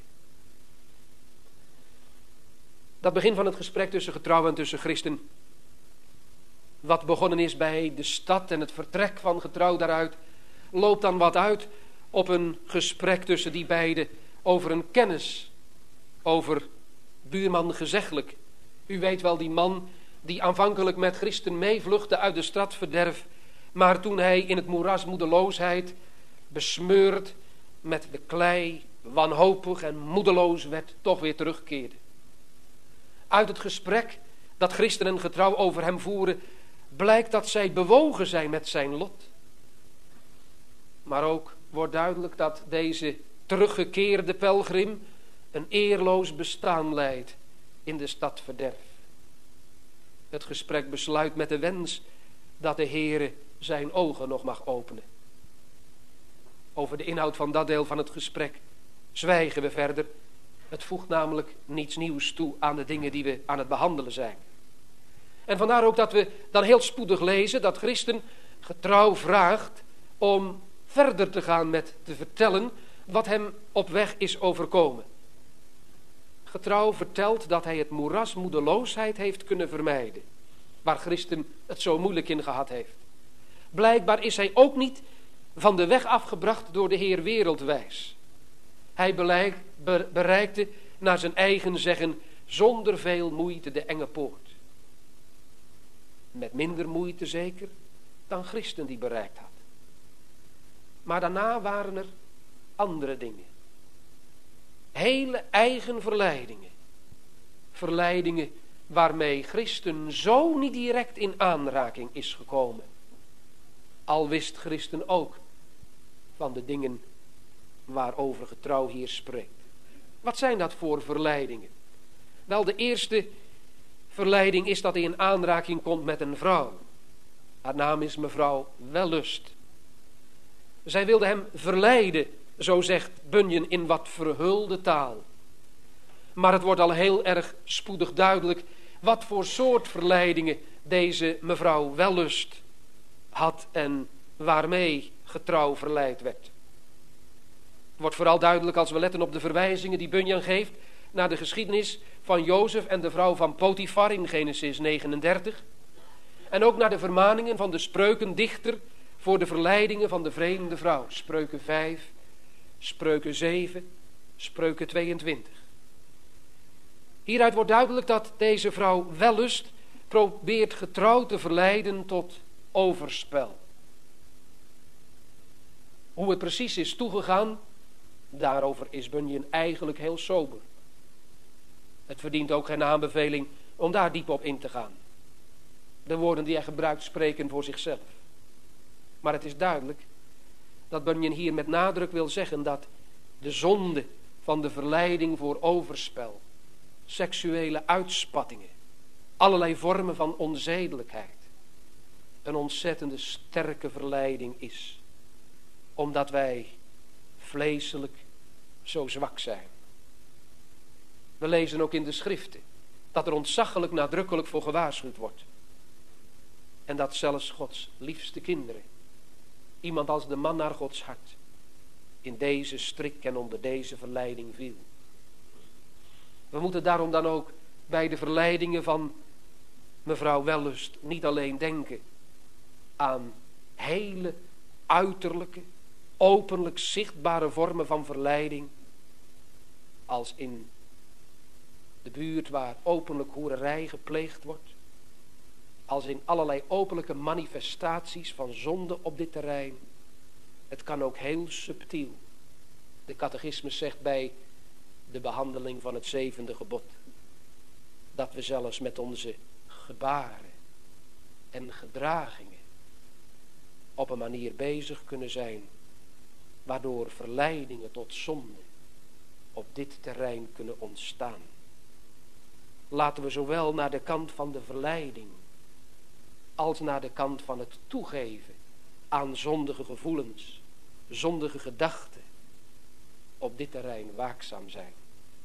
Dat begin van het gesprek tussen Getrouw en tussen Christen Wat begonnen is bij de stad en het vertrek van getrouw daaruit, loopt dan wat uit op een gesprek tussen die beiden over een kennis, over buurman gezeggelijk. U weet wel, die man die aanvankelijk met Christen meevluchtte uit de stadverderf, maar toen hij in het moeras moedeloosheid, besmeurd met de klei, wanhopig en moedeloos werd, toch weer terugkeerde. Uit het gesprek dat christenen getrouw over hem voeren, blijkt dat zij bewogen zijn met zijn lot. Maar ook wordt duidelijk dat deze teruggekeerde pelgrim een eerloos bestaan leidt in de stadverderf. Het gesprek besluit met de wens dat de Heere zijn ogen nog mag openen. Over de inhoud van dat deel van het gesprek zwijgen we verder. Het voegt namelijk niets nieuws toe aan de dingen die we aan het behandelen zijn. En vandaar ook dat we dan heel spoedig lezen dat Christen getrouw vraagt om verder te gaan met te vertellen wat hem op weg is overkomen. Getrouw vertelt dat hij het moeras moedeloosheid heeft kunnen vermijden, waar Christen het zo moeilijk in gehad heeft. Blijkbaar is hij ook niet van de weg afgebracht door de Heer wereldwijs. Hij bereikte naar zijn eigen zeggen zonder veel moeite de enge poort. Met minder moeite zeker dan Christen die bereikt had. Maar daarna waren er andere dingen. Hele eigen verleidingen. Verleidingen waarmee Christen zo niet direct in aanraking is gekomen. Al wist Christen ook van de dingen waarover getrouw hier spreekt. Wat zijn dat voor verleidingen? Wel, de eerste verleiding is dat hij in aanraking komt met een vrouw. Haar naam is mevrouw Wellust. Zij wilde hem verleiden, zo zegt Bunyan in wat verhulde taal. Maar het wordt al heel erg spoedig duidelijk wat voor soort verleidingen deze mevrouw Wellust had en waarmee getrouw verleid werd. Het wordt vooral duidelijk als we letten op de verwijzingen die Bunyan geeft naar de geschiedenis van Jozef en de vrouw van Potifar in Genesis 39. En ook naar de vermaningen van de spreukendichter voor de verleidingen van de vreemde vrouw. Spreuken 5, Spreuken 7, Spreuken 22. Hieruit wordt duidelijk dat deze vrouw Wellust probeert getrouw te verleiden tot overspel. Hoe het precies is toegegaan, daarover is Bunyan eigenlijk heel sober. Het verdient ook geen aanbeveling om daar diep op in te gaan. De woorden die hij gebruikt spreken voor zichzelf. Maar het is duidelijk dat Bunyan hier met nadruk wil zeggen dat de zonde van de verleiding voor overspel, seksuele uitspattingen, allerlei vormen van onzedelijkheid, een ontzettende sterke verleiding is. Omdat wij vleeselijk zo zwak zijn. We lezen ook in de schriften dat er ontzaglijk nadrukkelijk voor gewaarschuwd wordt. En dat zelfs Gods liefste kinderen, iemand als de man naar Gods hart, in deze strik en onder deze verleiding viel. We moeten daarom dan ook bij de verleidingen van mevrouw Wellust niet alleen denken aan hele uiterlijke, openlijk zichtbare vormen van verleiding, als in de buurt waar openlijk hoererij gepleegd wordt, als in allerlei openlijke manifestaties van zonde op dit terrein. Het kan ook heel subtiel. De catechismus zegt bij de behandeling van het 7e gebod dat we zelfs met onze gebaren en gedragingen op een manier bezig kunnen zijn waardoor verleidingen tot zonde op dit terrein kunnen ontstaan. Laten we zowel naar de kant van de verleiding als naar de kant van het toegeven aan zondige gevoelens, zondige gedachten op dit terrein waakzaam zijn.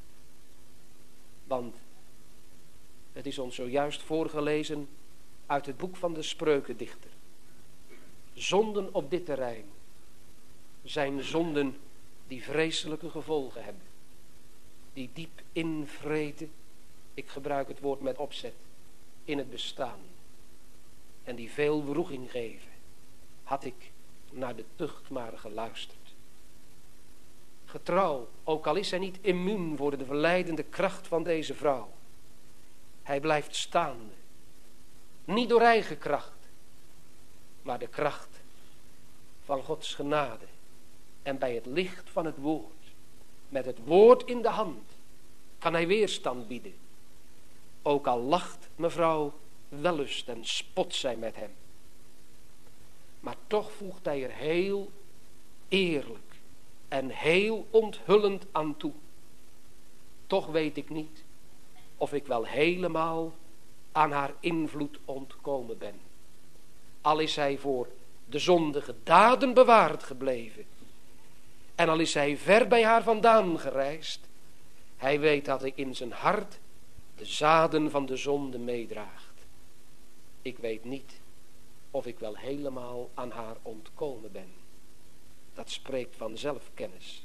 Want het is ons zojuist voorgelezen uit het boek van de spreukendichter. Zonden op dit terrein zijn zonden die vreselijke gevolgen hebben. Die diep invreten, ik gebruik het woord met opzet, in het bestaan. en die veel wroeging geven, had ik naar de tucht maar geluisterd. Getrouw, ook al is hij niet immuun voor de verleidende kracht van deze vrouw. Hij blijft staande. Niet door eigen kracht, maar de kracht van Gods genade. En bij het licht van het woord, met het woord in de hand, kan hij weerstand bieden. Ook al lacht mevrouw wellust en spot zij met hem. Maar toch voegt hij er heel eerlijk en heel onthullend aan toe. Toch weet ik niet of ik wel helemaal aan haar invloed ontkomen ben. Al is hij voor de zondige daden bewaard gebleven. En al is hij ver bij haar vandaan gereisd. Hij weet dat hij in zijn hart de zaden van de zonde meedraagt. Ik weet niet of ik wel helemaal aan haar ontkomen ben. Dat spreekt van zelfkennis.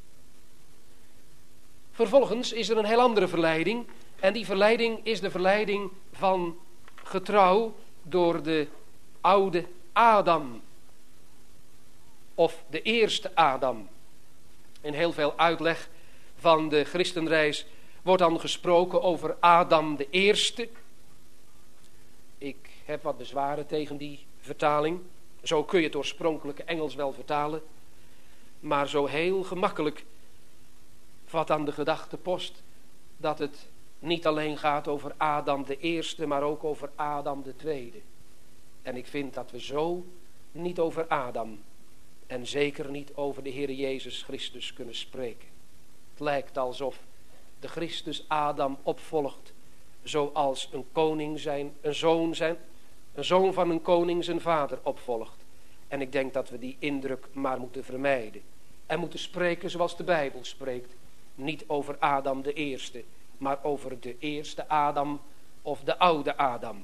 Vervolgens is er een heel andere verleiding. En die verleiding is de verleiding van getrouw door de oude Adam. Of de eerste Adam. In heel veel uitleg van de christenreis wordt dan gesproken over Adam de eerste. Ik heb wat bezwaren tegen die vertaling. Zo kun je het oorspronkelijke Engels wel vertalen. Maar zo heel gemakkelijk vat aan de gedachte post dat het niet alleen gaat over Adam de eerste, maar ook over Adam de tweede. En ik vind dat we zo niet over Adam en zeker niet over de Heer Jezus Christus kunnen spreken. Het lijkt alsof de Christus Adam opvolgt zoals een koning een zoon van een koning zijn vader opvolgt. En ik denk dat we die indruk maar moeten vermijden. En moeten spreken zoals de Bijbel spreekt. Niet over Adam de eerste, maar over de eerste Adam of de oude Adam.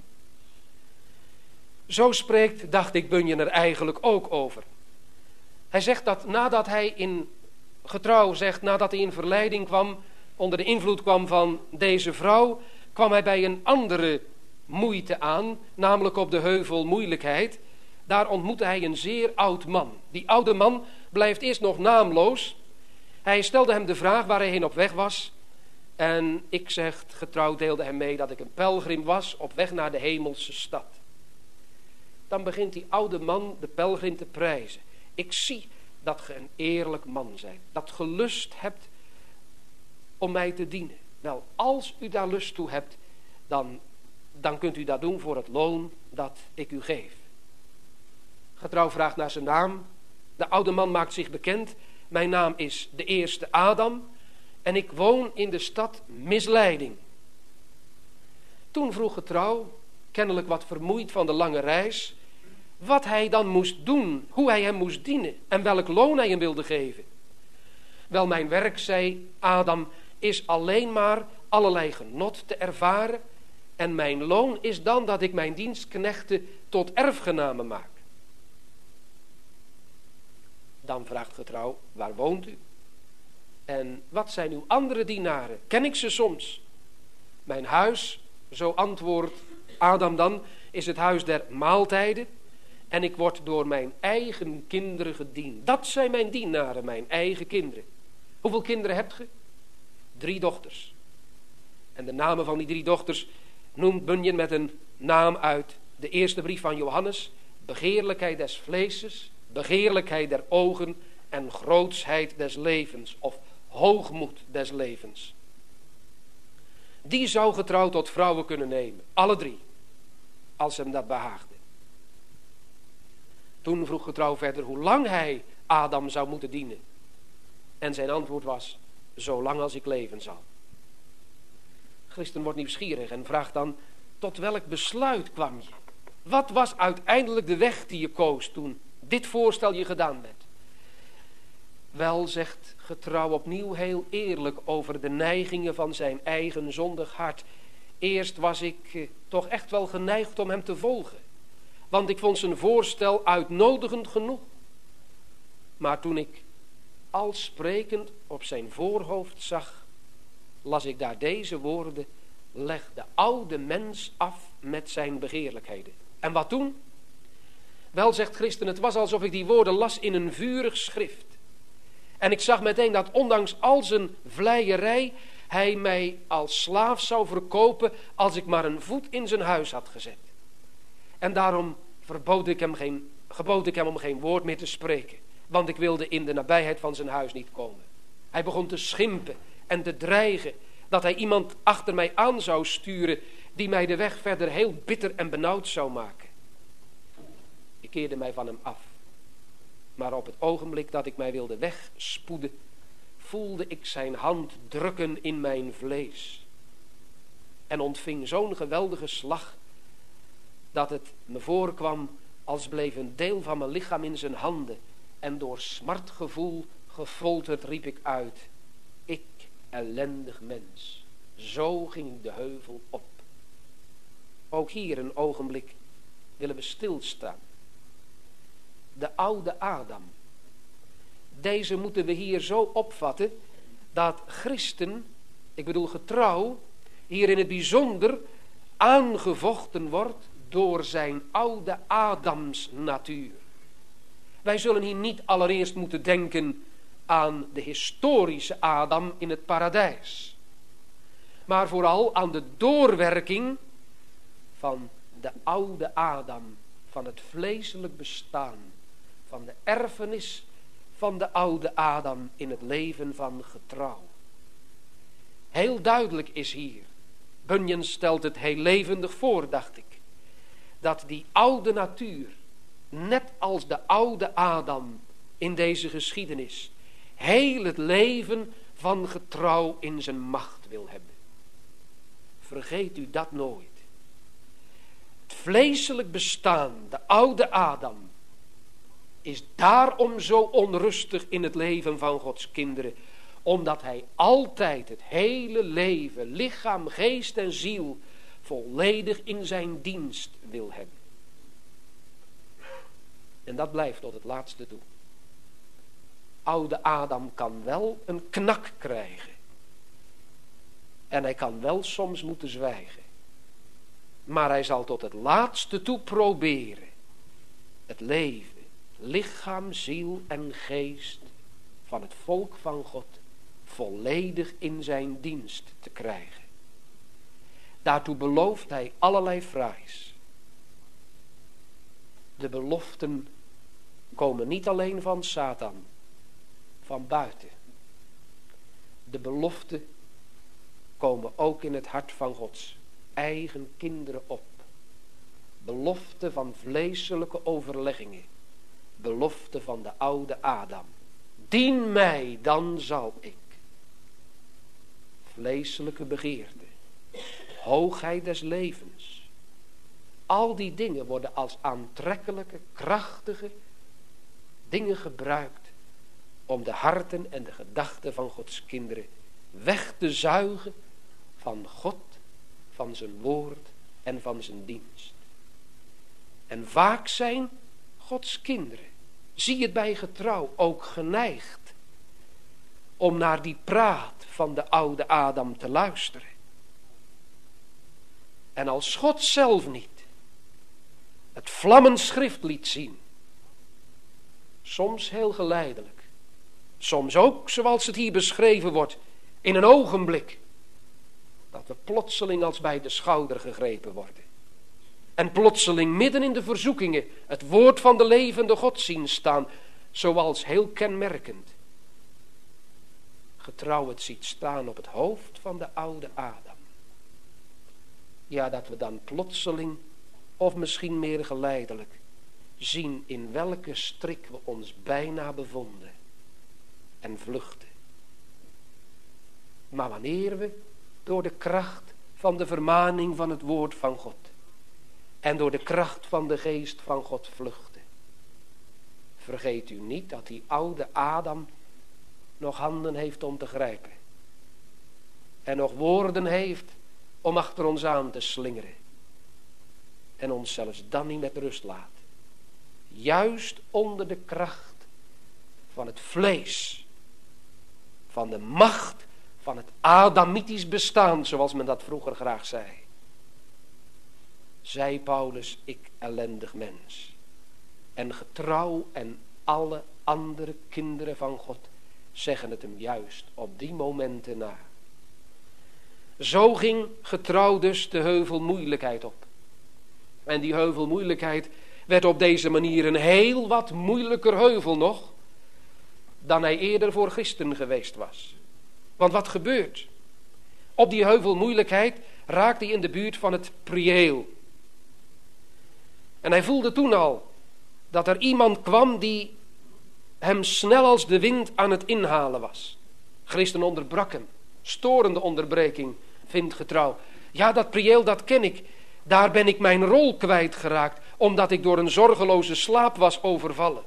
Zo spreekt, dacht ik, Bunyan er eigenlijk ook over. Hij zegt dat nadat hij in verleiding kwam, onder de invloed kwam van deze vrouw, kwam hij bij een andere moeite aan, namelijk op de heuvel moeilijkheid. Daar ontmoette hij een zeer oud man. Die oude man blijft eerst nog naamloos. Hij stelde hem de vraag waar hij heen op weg was. En ik zeg, getrouw deelde hem mee dat ik een pelgrim was op weg naar de hemelse stad. Dan begint die oude man de pelgrim te prijzen. Ik zie dat ge een eerlijk man zijt. Dat ge lust hebt om mij te dienen. Wel, als u daar lust toe hebt, dan kunt u dat doen voor het loon dat ik u geef. Getrouw vraagt naar zijn naam. De oude man maakt zich bekend. Mijn naam is de eerste Adam en ik woon in de stad Misleiding. Toen vroeg getrouw, kennelijk wat vermoeid van de lange reis, wat hij dan moest doen, hoe hij hem moest dienen en welk loon hij hem wilde geven. Wel, mijn werk, zei Adam, is alleen maar allerlei genot te ervaren en mijn loon is dan dat ik mijn dienstknechten tot erfgenamen maak. Dan vraagt getrouw, waar woont u? En wat zijn uw andere dienaren? Ken ik ze soms? Mijn huis, zo antwoordt Adam dan, is het huis der maaltijden. En ik word door mijn eigen kinderen gediend. Dat zijn mijn dienaren, mijn eigen kinderen. Hoeveel kinderen hebt ge? 3 dochters. En de namen van die 3 dochters noemt Bunyan met een naam uit de eerste brief van Johannes. Begeerlijkheid des vleeses, begeerlijkheid der ogen en grootsheid des levens of hoogmoed des levens. Die zou getrouw tot vrouwen kunnen nemen, alle 3, als hem dat behaagde. Toen vroeg getrouw verder hoe lang hij Adam zou moeten dienen. En zijn antwoord was, zolang als ik leven zal. Christen wordt nieuwsgierig en vraagt dan, tot welk besluit kwam je? Wat was uiteindelijk de weg die je koos toen dit voorstel je gedaan werd? Wel, zegt getrouw opnieuw heel eerlijk over de neigingen van zijn eigen zondig hart. Eerst was ik toch echt wel geneigd om hem te volgen. Want ik vond zijn voorstel uitnodigend genoeg. Maar toen ik al sprekend op zijn voorhoofd zag, las ik daar deze woorden: leg de oude mens af met zijn begeerlijkheden. En wat toen? Wel, zegt Christen, het was alsof ik die woorden las in een vurig schrift. En ik zag meteen dat ondanks al zijn vleierij hij mij als slaaf zou verkopen als ik maar een voet in zijn huis had gezet. En daarom gebood ik hem om geen woord meer te spreken, want ik wilde in de nabijheid van zijn huis niet komen. Hij begon te schimpen en te dreigen dat hij iemand achter mij aan zou sturen die mij de weg verder heel bitter en benauwd zou maken. Ik keerde mij van hem af. Maar op het ogenblik dat ik mij wilde wegspoeden, voelde ik zijn hand drukken in mijn vlees. En ontving zo'n geweldige slag, dat het me voorkwam als bleef een deel van mijn lichaam in zijn handen. En door smartgevoel gefolterd riep ik uit: ik, ellendig mens. Zo ging ik de heuvel op. Ook hier een ogenblik willen we stilstaan. De oude Adam. Deze moeten we hier zo opvatten dat christen, ik bedoel getrouw, hier in het bijzonder aangevochten wordt door zijn oude Adams natuur. Wij zullen hier niet allereerst moeten denken aan de historische Adam in het paradijs, maar vooral aan de doorwerking van de oude Adam, van het vleeselijk bestaan, van de erfenis van de oude Adam in het leven van getrouw. Heel duidelijk is hier, Bunyan stelt het heel levendig voor, dacht ik, dat die oude natuur, net als de oude Adam in deze geschiedenis, heel het leven van getrouw in zijn macht wil hebben. Vergeet u dat nooit. Het vleeselijk bestaan, de oude Adam, is daarom zo onrustig in het leven van Gods kinderen, omdat hij altijd het hele leven, lichaam, geest en ziel, volledig in zijn dienst wil hebben. En dat blijft tot het laatste toe. Oude Adam kan wel een knak krijgen. En hij kan wel soms moeten zwijgen. Maar hij zal tot het laatste toe proberen het leven, lichaam, ziel en geest van het volk van God volledig in zijn dienst te krijgen. Daartoe belooft hij allerlei fraais. De beloften komen niet alleen van Satan, van buiten. De beloften komen ook in het hart van Gods eigen kinderen op. Belofte van vleeselijke overleggingen. Belofte van de oude Adam. Dien mij, dan zal ik. Vleeselijke begeerte. Hoogheid des levens. Al die dingen worden als aantrekkelijke, krachtige dingen gebruikt om de harten en de gedachten van Gods kinderen weg te zuigen van God, van zijn woord en van zijn dienst. En vaak zijn Gods kinderen, zie het bij getrouw, ook geneigd om naar die praat van de oude Adam te luisteren. En als God zelf niet het vlammend schrift liet zien, soms heel geleidelijk, soms ook zoals het hier beschreven wordt, in een ogenblik, dat we plotseling als bij de schouder gegrepen worden. En plotseling midden in de verzoekingen het woord van de levende God zien staan, zoals heel kenmerkend getrouw het ziet staan op het hoofd van de oude Adam. Ja, dat we dan plotseling, of misschien meer geleidelijk, zien in welke strik we ons bijna bevonden en vluchten. Maar wanneer we door de kracht van de vermaning van het woord van God en door de kracht van de geest van God vluchten, vergeet u niet dat die oude Adam nog handen heeft om te grijpen en nog woorden heeft om achter ons aan te slingeren en ons zelfs dan niet met rust laat. Juist onder de kracht van het vlees, van de macht van het Adamitisch bestaan, zoals men dat vroeger graag zei, zei Paulus, ik ellendig mens. En getrouw en alle andere kinderen van God zeggen het hem juist op die momenten na. Zo ging getrouw dus de heuvelmoeilijkheid op. En die heuvelmoeilijkheid werd op deze manier een heel wat moeilijker heuvel nog dan hij eerder voor Christen geweest was. Want wat gebeurt? Op die heuvelmoeilijkheid raakte hij in de buurt van het priëel. En hij voelde toen al dat er iemand kwam die hem snel als de wind aan het inhalen was. Christen onderbrak hem. Storende onderbreking, vindt getrouw. Ja, dat priëel, dat ken ik. Daar ben ik mijn rol kwijtgeraakt, omdat ik door een zorgeloze slaap was overvallen.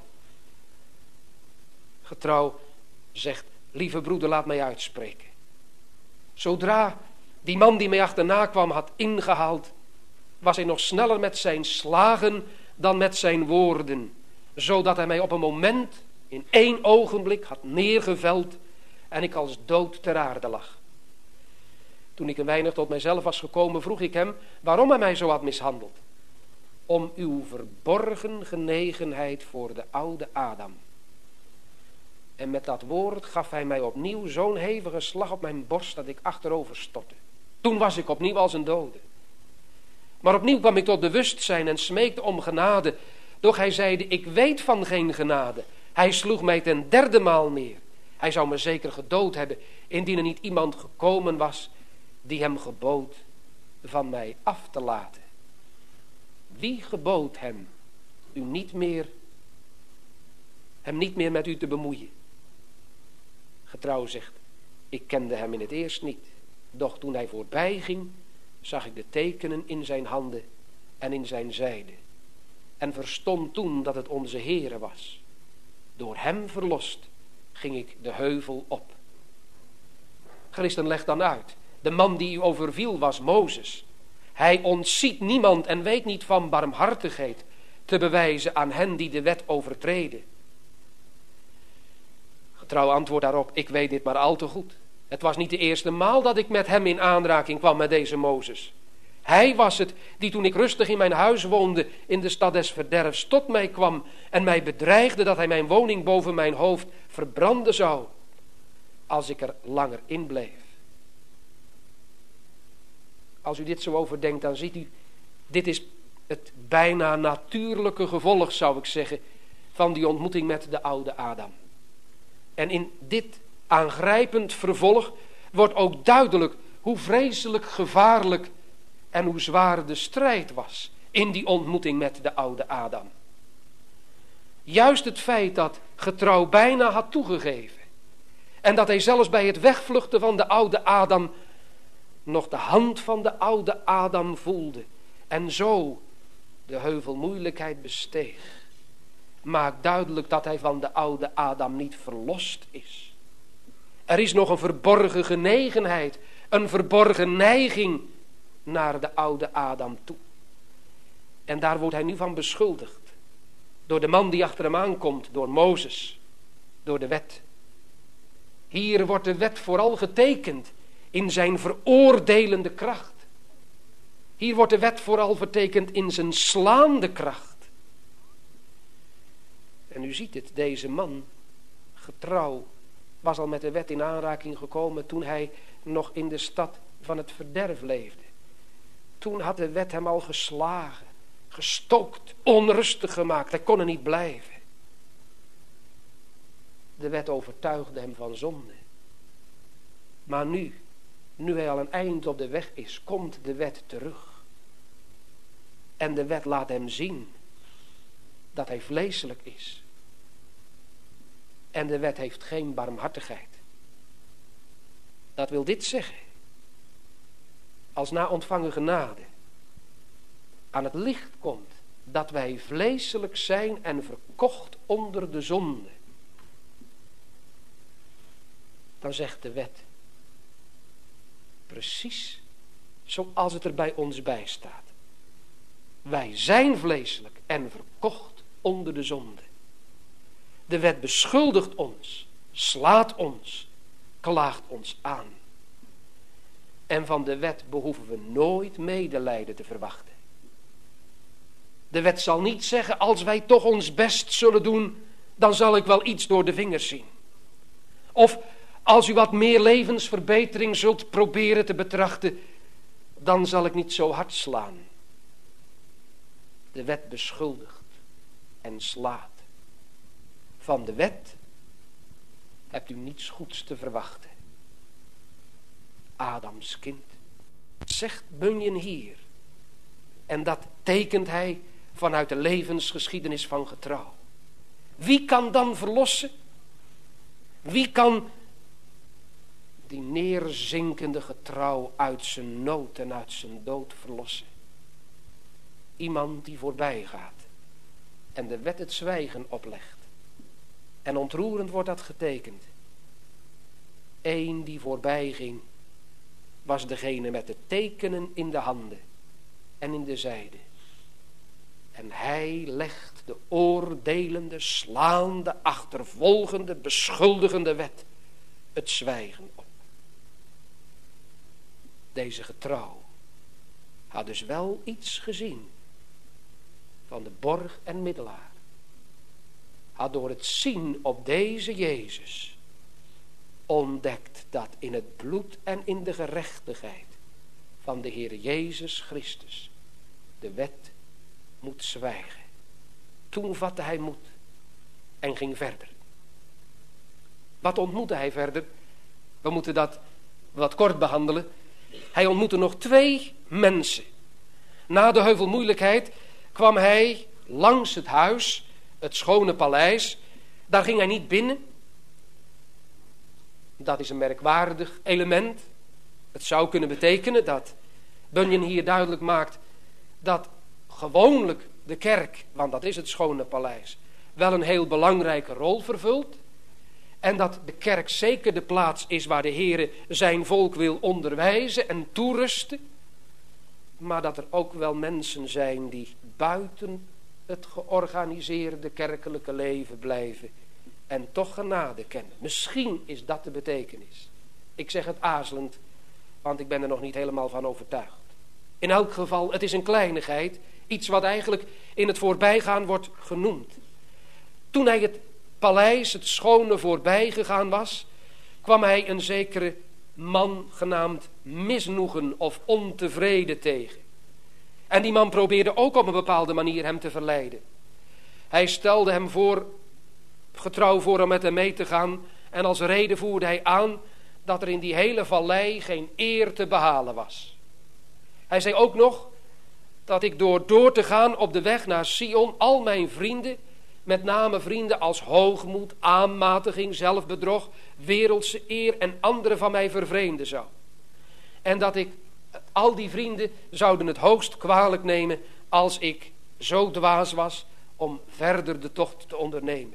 Getrouw zegt, lieve broeder, laat mij uitspreken. Zodra die man die mij achterna kwam had ingehaald, was hij nog sneller met zijn slagen dan met zijn woorden, zodat hij mij op een moment, in 1 ogenblik, had neergeveld en ik als dood ter aarde lag. Toen ik een weinig tot mijzelf was gekomen, vroeg ik hem waarom hij mij zo had mishandeld. Om uw verborgen genegenheid voor de oude Adam. En met dat woord gaf hij mij opnieuw zo'n hevige slag op mijn borst dat ik achterover stortte. Toen was ik opnieuw als een dode. Maar opnieuw kwam ik tot bewustzijn en smeekte om genade. Doch hij zeide, ik weet van geen genade. Hij sloeg mij ten 3e maal neer. Hij zou me zeker gedood hebben, indien er niet iemand gekomen was die hem gebood van mij af te laten. Wie gebood hem niet meer met u te bemoeien? Getrouw zegt, ik kende hem in het eerst niet. Doch toen hij voorbij ging, zag ik de tekenen in zijn handen en in zijn zijde. En verstond toen dat het onze Heere was. Door hem verlost ging ik de heuvel op. Christen legt dan uit. De man die u overviel was Mozes. Hij ontziet niemand en weet niet van barmhartigheid te bewijzen aan hen die de wet overtreden. Getrouw antwoord daarop, ik weet dit maar al te goed. Het was niet de eerste maal dat ik met hem in aanraking kwam met deze Mozes. Hij was het die toen ik rustig in mijn huis woonde in de stad des verderfs tot mij kwam en mij bedreigde dat hij mijn woning boven mijn hoofd verbranden zou als ik er langer in bleef. Als u dit zo overdenkt, dan ziet u, dit is het bijna natuurlijke gevolg, zou ik zeggen, van die ontmoeting met de oude Adam. En in dit aangrijpend vervolg wordt ook duidelijk hoe vreselijk gevaarlijk en hoe zwaar de strijd was in die ontmoeting met de oude Adam. Juist het feit dat getrouw bijna had toegegeven en dat hij zelfs bij het wegvluchten van de oude Adam nog de hand van de oude Adam voelde en zo de heuvelmoeilijkheid besteeg, maakt duidelijk dat hij van de oude Adam niet verlost is. Er is nog een verborgen genegenheid, een verborgen neiging naar de oude Adam toe. En daar wordt hij nu van beschuldigd. Door de man die achter hem aankomt, door Mozes, door de wet. Hier wordt de wet vooral getekend in zijn veroordelende kracht. Hier wordt de wet vooral vertekend in zijn slaande kracht. En u ziet het, deze man, getrouw, was al met de wet in aanraking gekomen toen hij nog in de stad van het verderf leefde. Toen had de wet hem al geslagen, gestookt, onrustig gemaakt. Hij kon er niet blijven. De wet overtuigde hem van zonde. Maar nu hij al een eind op de weg is, komt de wet terug. En de wet laat hem zien dat hij vleeselijk is. En de wet heeft geen barmhartigheid. Dat wil dit zeggen. Als na ontvangen genade aan het licht komt dat wij vleeselijk zijn en verkocht onder de zonde, dan zegt de wet precies zoals het er bij ons bij staat. Wij zijn vleeselijk en verkocht onder de zonde. De wet beschuldigt ons, slaat ons, klaagt ons aan. En van de wet behoeven we nooit medelijden te verwachten. De wet zal niet zeggen, als wij toch ons best zullen doen, dan zal ik wel iets door de vingers zien. Of als u wat meer levensverbetering zult proberen te betrachten, dan zal ik niet zo hard slaan. De wet beschuldigt en slaat. Van de wet hebt u niets goeds te verwachten. Adams kind, zegt Bunyan hier. En dat tekent hij vanuit de levensgeschiedenis van getrouw. Wie kan dan verlossen? Wie kan die neerzinkende getrouw uit zijn nood en uit zijn dood verlossen? Iemand die voorbij gaat en de wet het zwijgen oplegt. En ontroerend wordt dat getekend. Eén die voorbij ging, was degene met de tekenen in de handen en in de zijde. En hij legt de oordelende, slaande, achtervolgende, beschuldigende wet het zwijgen op. Deze getrouw had dus wel iets gezien van de borg en middelaar. Had door het zien op deze Jezus ontdekt dat in het bloed en in de gerechtigheid van de Heer Jezus Christus de wet moet zwijgen. Toen vatte hij moed en ging verder. Wat ontmoette hij verder? We moeten dat wat kort behandelen. Hij ontmoette nog 2 mensen. Na de heuvelmoeilijkheid kwam hij langs het huis, het schone paleis. Daar ging hij niet binnen. Dat is een merkwaardig element. Het zou kunnen betekenen dat Bunyan hier duidelijk maakt dat gewoonlijk de kerk, want dat is het schone paleis, wel een heel belangrijke rol vervult. En dat de kerk zeker de plaats is waar de Heere zijn volk wil onderwijzen en toerusten. Maar dat er ook wel mensen zijn die buiten het georganiseerde kerkelijke leven blijven en toch genade kennen. Misschien is dat de betekenis. Ik zeg het aarzelend, want ik ben er nog niet helemaal van overtuigd. In elk geval, het is een kleinigheid, iets wat eigenlijk in het voorbijgaan wordt genoemd. Toen hij het paleis, het schone, voorbij gegaan was, kwam hij een zekere man genaamd misnoegen of ontevreden tegen. En die man probeerde ook op een bepaalde manier hem te verleiden. Hij stelde hem voor, getrouw voor om met hem mee te gaan, en als reden voerde hij aan dat er in die hele vallei geen eer te behalen was. Hij zei ook nog dat ik door te gaan op de weg naar Sion al mijn vrienden, met name vrienden als hoogmoed, aanmatiging, zelfbedrog, wereldse eer en andere van mij vervreemden zou. En dat ik al die vrienden zouden het hoogst kwalijk nemen als ik zo dwaas was om verder de tocht te ondernemen.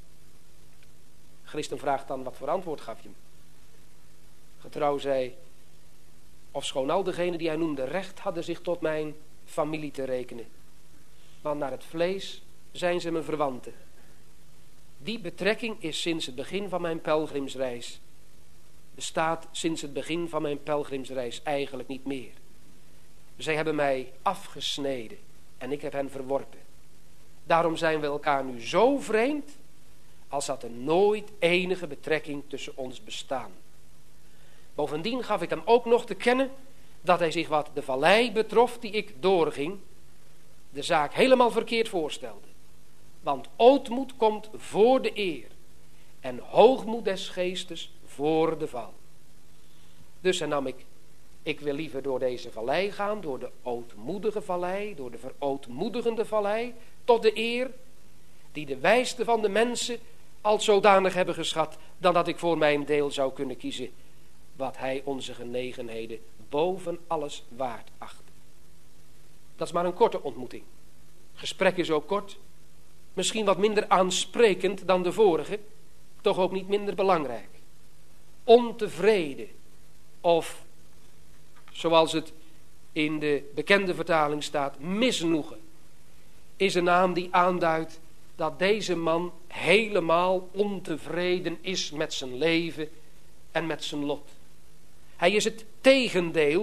Christen vraagt dan, wat voor antwoord gaf je hem? Getrouw zei, ofschoon al degenen die hij noemde recht hadden zich tot mijn familie te rekenen. Want naar het vlees zijn ze mijn verwanten. Die betrekking is sinds het begin van mijn pelgrimsreis, bestaat sinds het begin van mijn pelgrimsreis eigenlijk niet meer. Zij hebben mij afgesneden en ik heb hen verworpen. Daarom zijn we elkaar nu zo vreemd, als had er nooit enige betrekking tussen ons bestaan. Bovendien gaf ik hem ook nog te kennen dat hij zich wat de vallei betrof die ik doorging, de zaak helemaal verkeerd voorstelde. Want ootmoed komt voor de eer en hoogmoed des geestes voor de val. Dus hernam ik wil liever door deze vallei gaan, door de ootmoedige vallei, door de verootmoedigende vallei, tot de eer die de wijste van de mensen als zodanig hebben geschat, dan dat ik voor mijn deel zou kunnen kiezen wat hij onze genegenheden boven alles waard acht. Dat is maar een korte ontmoeting. Gesprek is ook kort, misschien wat minder aansprekend dan de vorige, toch ook niet minder belangrijk. Ontevreden, of zoals het in de bekende vertaling staat, misnoegen, is een naam die aanduidt dat deze man helemaal ontevreden is met zijn leven en met zijn lot. Hij is het tegendeel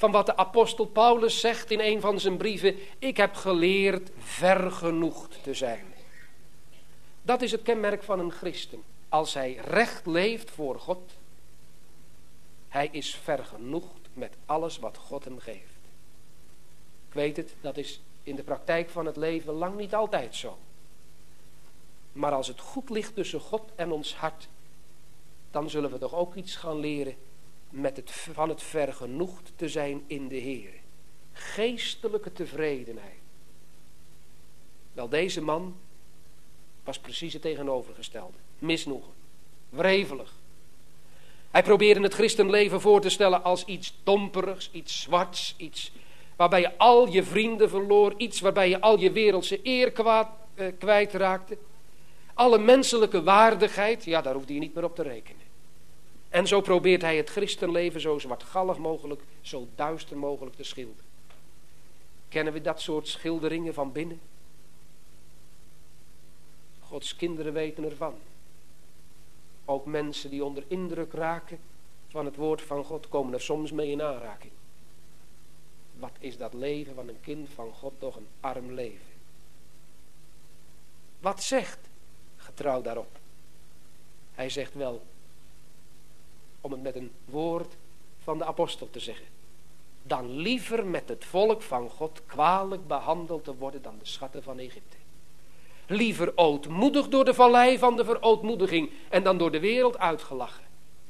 van wat de apostel Paulus zegt in een van zijn brieven. Ik heb geleerd vergenoegd te zijn. Dat is het kenmerk van een christen. Als hij recht leeft voor God, hij is vergenoegd met alles wat God hem geeft. Ik weet het, dat is in de praktijk van het leven lang niet altijd zo. Maar als het goed ligt tussen God en ons hart, dan zullen we toch ook iets gaan leren van het vergenoegd te zijn in de Heer. Geestelijke tevredenheid. Wel, deze man was precies het tegenovergestelde. Misnoegen. Wrevelig. Hij probeerde het christenleven voor te stellen als iets domperigs, iets zwarts, iets waarbij je al je vrienden verloor, iets waarbij je al je wereldse eer kwijtraakte. Alle menselijke waardigheid, ja, daar hoefde je niet meer op te rekenen. En zo probeert hij het christenleven zo zwartgallig mogelijk, zo duister mogelijk te schilderen. Kennen we dat soort schilderingen van binnen? Gods kinderen weten ervan. Ook mensen die onder indruk raken van het woord van God komen er soms mee in aanraking. Wat is dat leven van een kind van God toch een arm leven. Wat zegt Getrouw daarop? Hij zegt wel, om het met een woord van de apostel te zeggen, dan liever met het volk van God kwalijk behandeld te worden dan de schatten van Egypte. Liever ootmoedig door de vallei van de verootmoediging en dan door de wereld uitgelachen.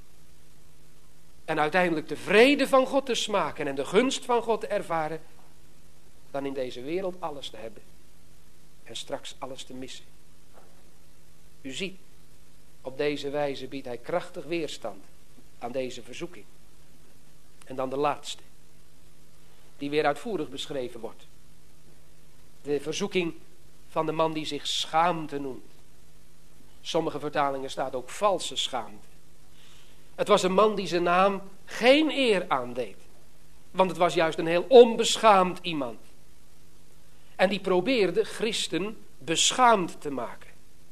En uiteindelijk de vrede van God te smaken en de gunst van God te ervaren, dan in deze wereld alles te hebben en straks alles te missen. U ziet, op deze wijze biedt hij krachtig weerstand aan deze verzoeking. En dan de laatste, die weer uitvoerig beschreven wordt. De verzoeking van de man die zich schaamte noemt. Sommige vertalingen staat ook valse schaamte. Het was een man die zijn naam geen eer aandeed. Want het was juist een heel onbeschaamd iemand. En die probeerde christen beschaamd te maken.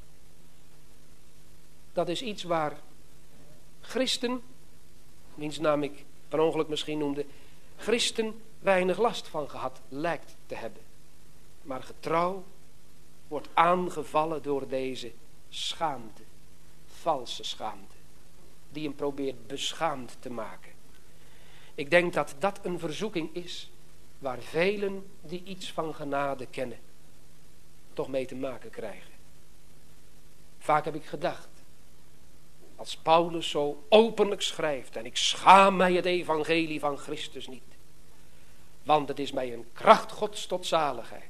Dat is iets waar christen, wiens naam ik per ongeluk misschien noemde, christen weinig last van gehad lijkt te hebben. Maar getrouw wordt aangevallen door deze schaamte, valse schaamte, die hem probeert beschaamd te maken. Ik denk dat dat een verzoeking is waar velen die iets van genade kennen toch mee te maken krijgen. Vaak heb ik gedacht, als Paulus zo openlijk schrijft, en ik schaam mij het evangelie van Christus niet, want het is mij een kracht Gods tot zaligheid.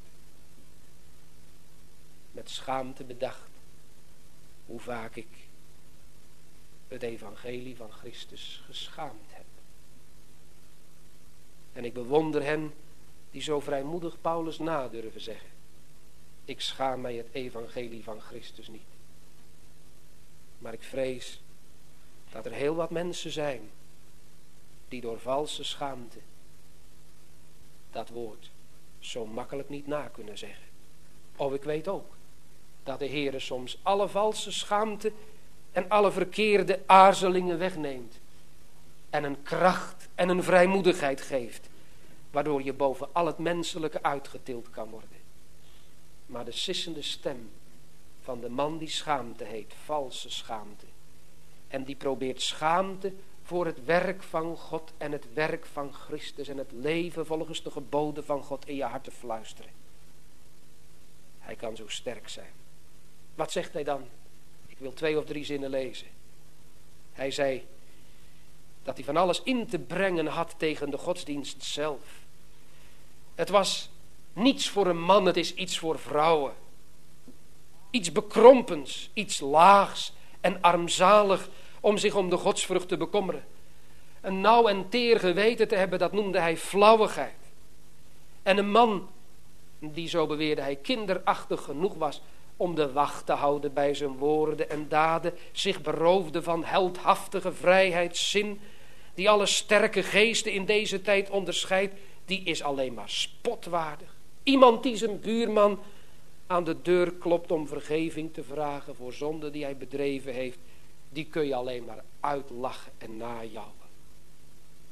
Met schaamte bedacht hoe vaak ik het evangelie van Christus geschaamd heb. En ik bewonder hen die zo vrijmoedig Paulus nadurven zeggen. Ik schaam mij het evangelie van Christus niet. Maar ik vrees dat er heel wat mensen zijn die door valse schaamte dat woord zo makkelijk niet na kunnen zeggen. Oh, ik weet ook dat de Heere soms alle valse schaamte en alle verkeerde aarzelingen wegneemt. En een kracht en een vrijmoedigheid geeft, waardoor je boven al het menselijke uitgetild kan worden. Maar de sissende stem van de man die schaamte heet, valse schaamte, en die probeert schaamte voor het werk van God en het werk van Christus en het leven volgens de geboden van God in je hart te fluisteren. Hij kan zo sterk zijn. Wat zegt hij dan? Ik wil 2 of 3 zinnen lezen. Hij zei dat hij van alles in te brengen had tegen de godsdienst zelf. Het was niets voor een man, het is iets voor vrouwen. Iets bekrompens, iets laags en armzalig om zich om de godsvrucht te bekommeren. Een nauw en teer geweten te hebben, dat noemde hij flauwigheid. En een man die, zo beweerde hij, kinderachtig genoeg was om de wacht te houden bij zijn woorden en daden, zich beroofde van heldhaftige vrijheidszin, die alle sterke geesten in deze tijd onderscheidt, die is alleen maar spotwaardig. Iemand die zijn buurman aan de deur klopt om vergeving te vragen voor zonde die hij bedreven heeft, die kun je alleen maar uitlachen en najouwen.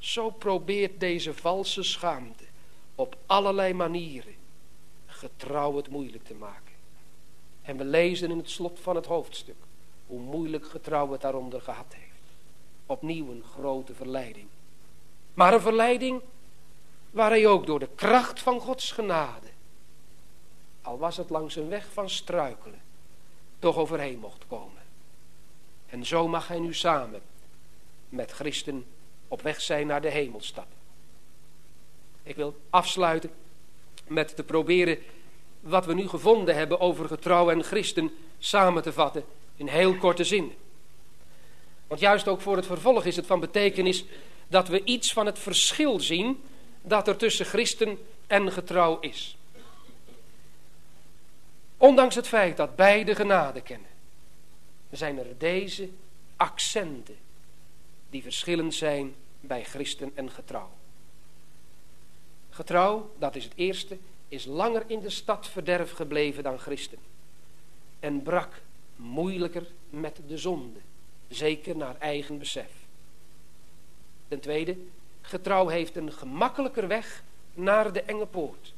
Zo probeert deze valse schaamte op allerlei manieren getrouw het moeilijk te maken. En we lezen in het slot van het hoofdstuk hoe moeilijk getrouw het daaronder gehad heeft. Opnieuw een grote verleiding. Maar een verleiding waar hij ook door de kracht van Gods genade, al was het langs een weg van struikelen, toch overheen mocht komen. En zo mag hij nu samen met Christen op weg zijn naar de hemelstad. Ik wil afsluiten met te proberen wat we nu gevonden hebben over getrouw en Christen samen te vatten in heel korte zinnen. Want juist ook voor het vervolg is het van betekenis dat we iets van het verschil zien dat er tussen Christen en getrouw is. Ondanks het feit dat beide genade kennen, zijn er deze accenten die verschillend zijn bij Christen en getrouw. Getrouw, dat is het eerste, is langer in de stadverderf gebleven dan Christen. En brak moeilijker met de zonde, zeker naar eigen besef. Ten tweede, getrouw heeft een gemakkelijker weg naar de enge poort.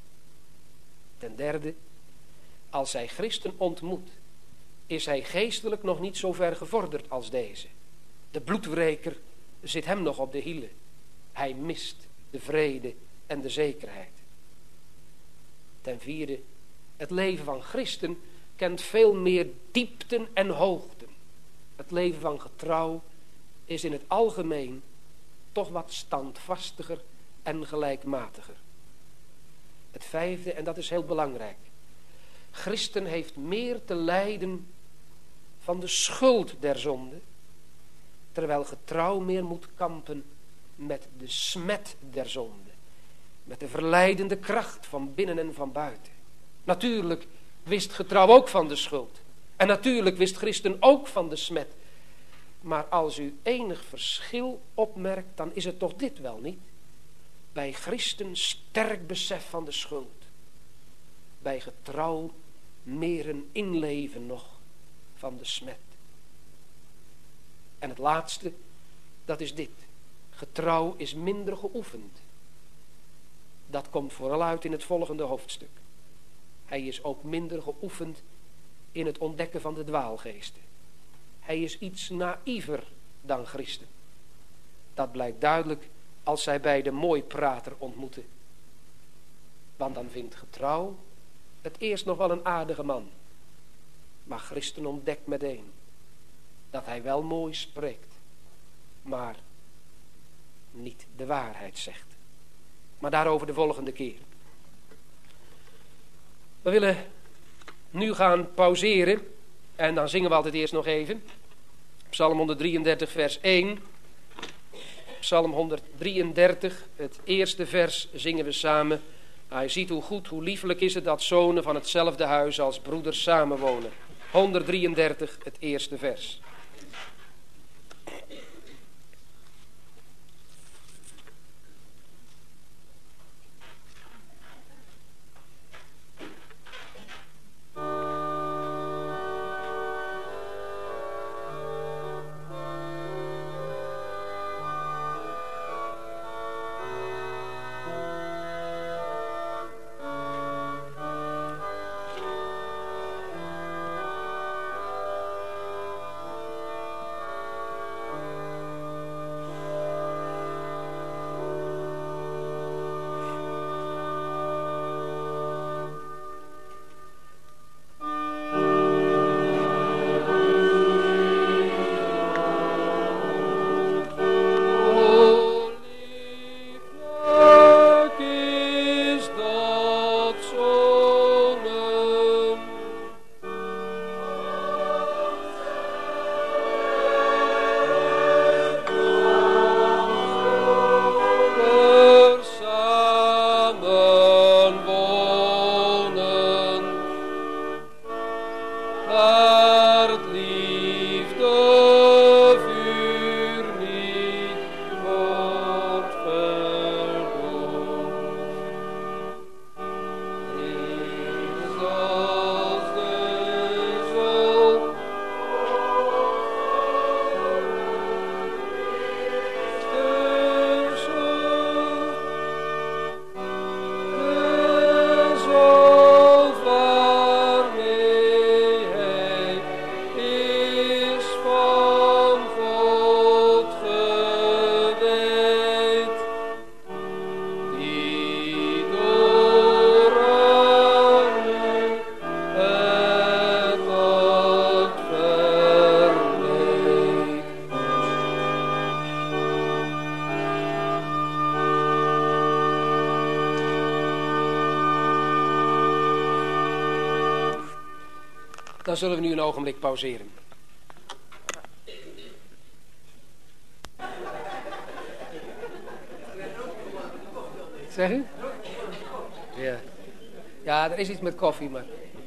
Ten derde, als hij Christen ontmoet, is hij geestelijk nog niet zo ver gevorderd als deze. De bloedwreker zit hem nog op de hielen. Hij mist de vrede en de zekerheid. Ten vierde, het leven van Christen kent veel meer diepten en hoogten. Het leven van getrouw is in het algemeen toch wat standvastiger en gelijkmatiger. Het vijfde, en dat is heel belangrijk. Christen heeft meer te lijden van de schuld der zonde, terwijl getrouw meer moet kampen met de smet der zonde, met de verleidende kracht van binnen en van buiten. Natuurlijk wist getrouw ook van de schuld. En natuurlijk wist Christen ook van de smet. Maar als u enig verschil opmerkt, dan is het toch dit wel niet? Bij Christen sterk besef van de schuld. Bij getrouw meer een inleven nog van de smet. En het laatste, dat is dit. Getrouw is minder geoefend. Dat komt vooral uit in het volgende hoofdstuk. Hij is ook minder geoefend in het ontdekken van de dwaalgeesten. Hij is iets naïver dan Christen. Dat blijkt duidelijk als zij bij de mooiprater ontmoeten. Want dan vindt getrouw het eerst nog wel een aardige man. Maar Christen ontdekt meteen dat hij wel mooi spreekt, maar niet de waarheid zegt. Maar daarover de volgende keer. We willen nu gaan pauzeren en dan zingen we altijd eerst nog even. Psalm 133 vers 1. Psalm 133, het eerste vers zingen we samen. Hij ziet hoe goed, hoe liefelijk is het dat zonen van hetzelfde huis als broeders samenwonen. 133, het eerste vers. Dan zullen we nu een ogenblik pauzeren. Zeg u? Ja. Ja, er is iets met koffie, maar...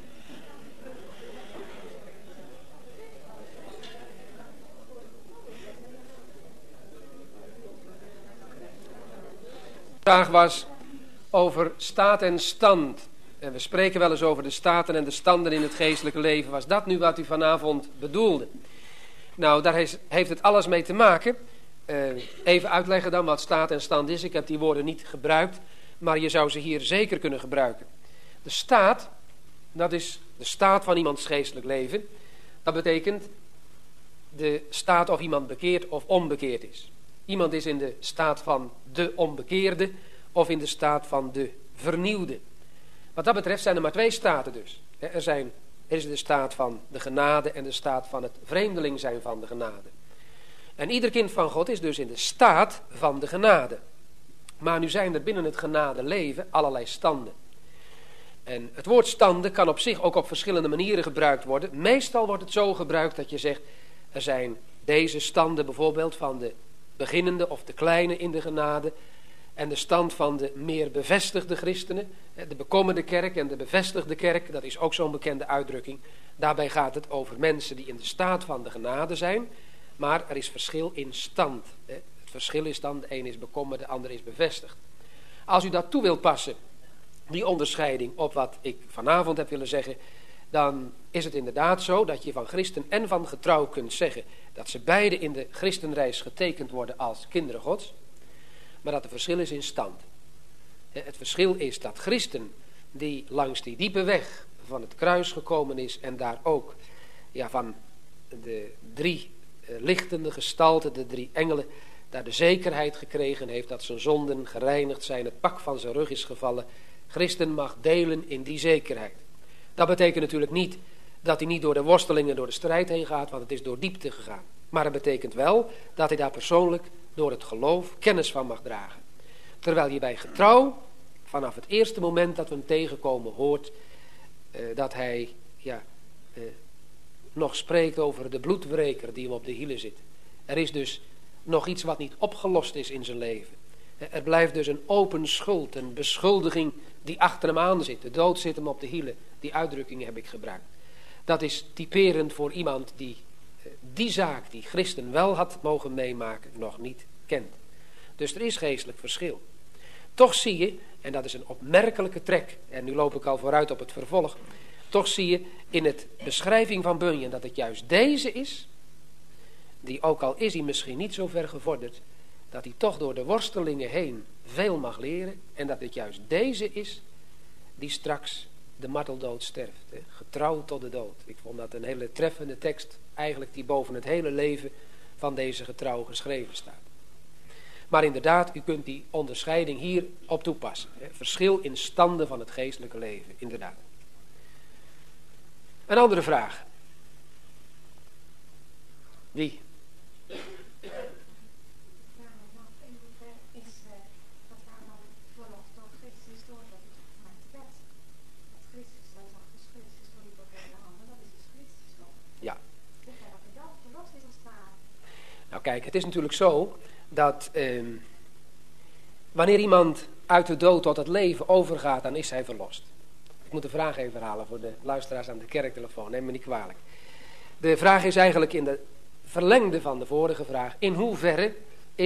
De vraag was over staat en stand. En we spreken wel eens over de staten en de standen in het geestelijke leven. Was dat nu wat u vanavond bedoelde? Nou, daar heeft het alles mee te maken. Even uitleggen dan wat staat en stand is. Ik heb die woorden niet gebruikt, maar je zou ze hier zeker kunnen gebruiken. De staat, dat is de staat van iemands geestelijk leven. Dat betekent de staat of iemand bekeerd of onbekeerd is. Iemand is in de staat van de onbekeerde of in de staat van de vernieuwde. Wat dat betreft zijn er maar twee staten dus. Er is de staat van de genade en de staat van het vreemdeling zijn van de genade. En ieder kind van God is dus in de staat van de genade. Maar nu zijn er binnen het genadeleven allerlei standen. En het woord standen kan op zich ook op verschillende manieren gebruikt worden. Meestal wordt het zo gebruikt dat je zegt, er zijn deze standen bijvoorbeeld van de beginnende of de kleine in de genade. En de stand van de meer bevestigde christenen. De bekommerde kerk en de bevestigde kerk, dat is ook zo'n bekende uitdrukking. Daarbij gaat het over mensen die in de staat van de genade zijn. Maar er is verschil in stand. Het verschil is dan, de een is bekommerd, de ander is bevestigd. Als u dat toe wilt passen, die onderscheiding op wat ik vanavond heb willen zeggen, dan is het inderdaad zo dat je van christen en van getrouw kunt zeggen dat ze beide in de christenreis getekend worden als kinderen Gods, maar dat er verschil is in stand. Het verschil is dat christen die langs die diepe weg van het kruis gekomen is en daar ook van de drie lichtende gestalten, de drie engelen, daar de zekerheid gekregen heeft dat zijn zonden gereinigd zijn, het pak van zijn rug is gevallen. Christen mag delen in die zekerheid. Dat betekent natuurlijk niet dat hij niet door de worstelingen, door de strijd heen gaat, want het is door diepte gegaan. Maar het betekent wel dat hij daar persoonlijk door het geloof kennis van mag dragen. Terwijl je bij getrouw, vanaf het eerste moment dat we hem tegenkomen, hoort dat hij nog spreekt over de bloedwreker die hem op de hielen zit. Er is dus nog iets wat niet opgelost is in zijn leven. Er blijft dus een open schuld, een beschuldiging die achter hem aan zit. De dood zit hem op de hielen. Die uitdrukking heb ik gebruikt. Dat is typerend voor iemand die die zaak die christen wel had mogen meemaken nog niet kent. Dus er is geestelijk verschil. Toch zie je, en dat is een opmerkelijke trek, en nu loop ik al vooruit op het vervolg, toch zie je in het beschrijving van Bunyan dat het juist deze is, die ook al is hij misschien niet zo ver gevorderd, dat hij toch door de worstelingen heen veel mag leren, en dat het juist deze is die straks de marteldood sterft. Getrouw tot de dood. Ik vond dat een hele treffende tekst, eigenlijk die boven het hele leven van deze getrouw geschreven staat. Maar inderdaad, u kunt die onderscheiding hier op toepassen. Verschil in standen van het geestelijke leven, inderdaad. Een andere vraag. Wie? Ja. Nou kijk, het is natuurlijk zo dat wanneer iemand uit de dood tot het leven overgaat, dan is hij verlost. Ik moet de vraag even herhalen voor de luisteraars aan de kerktelefoon, neem me niet kwalijk. De vraag is eigenlijk in de verlengde van de vorige vraag, in hoeverre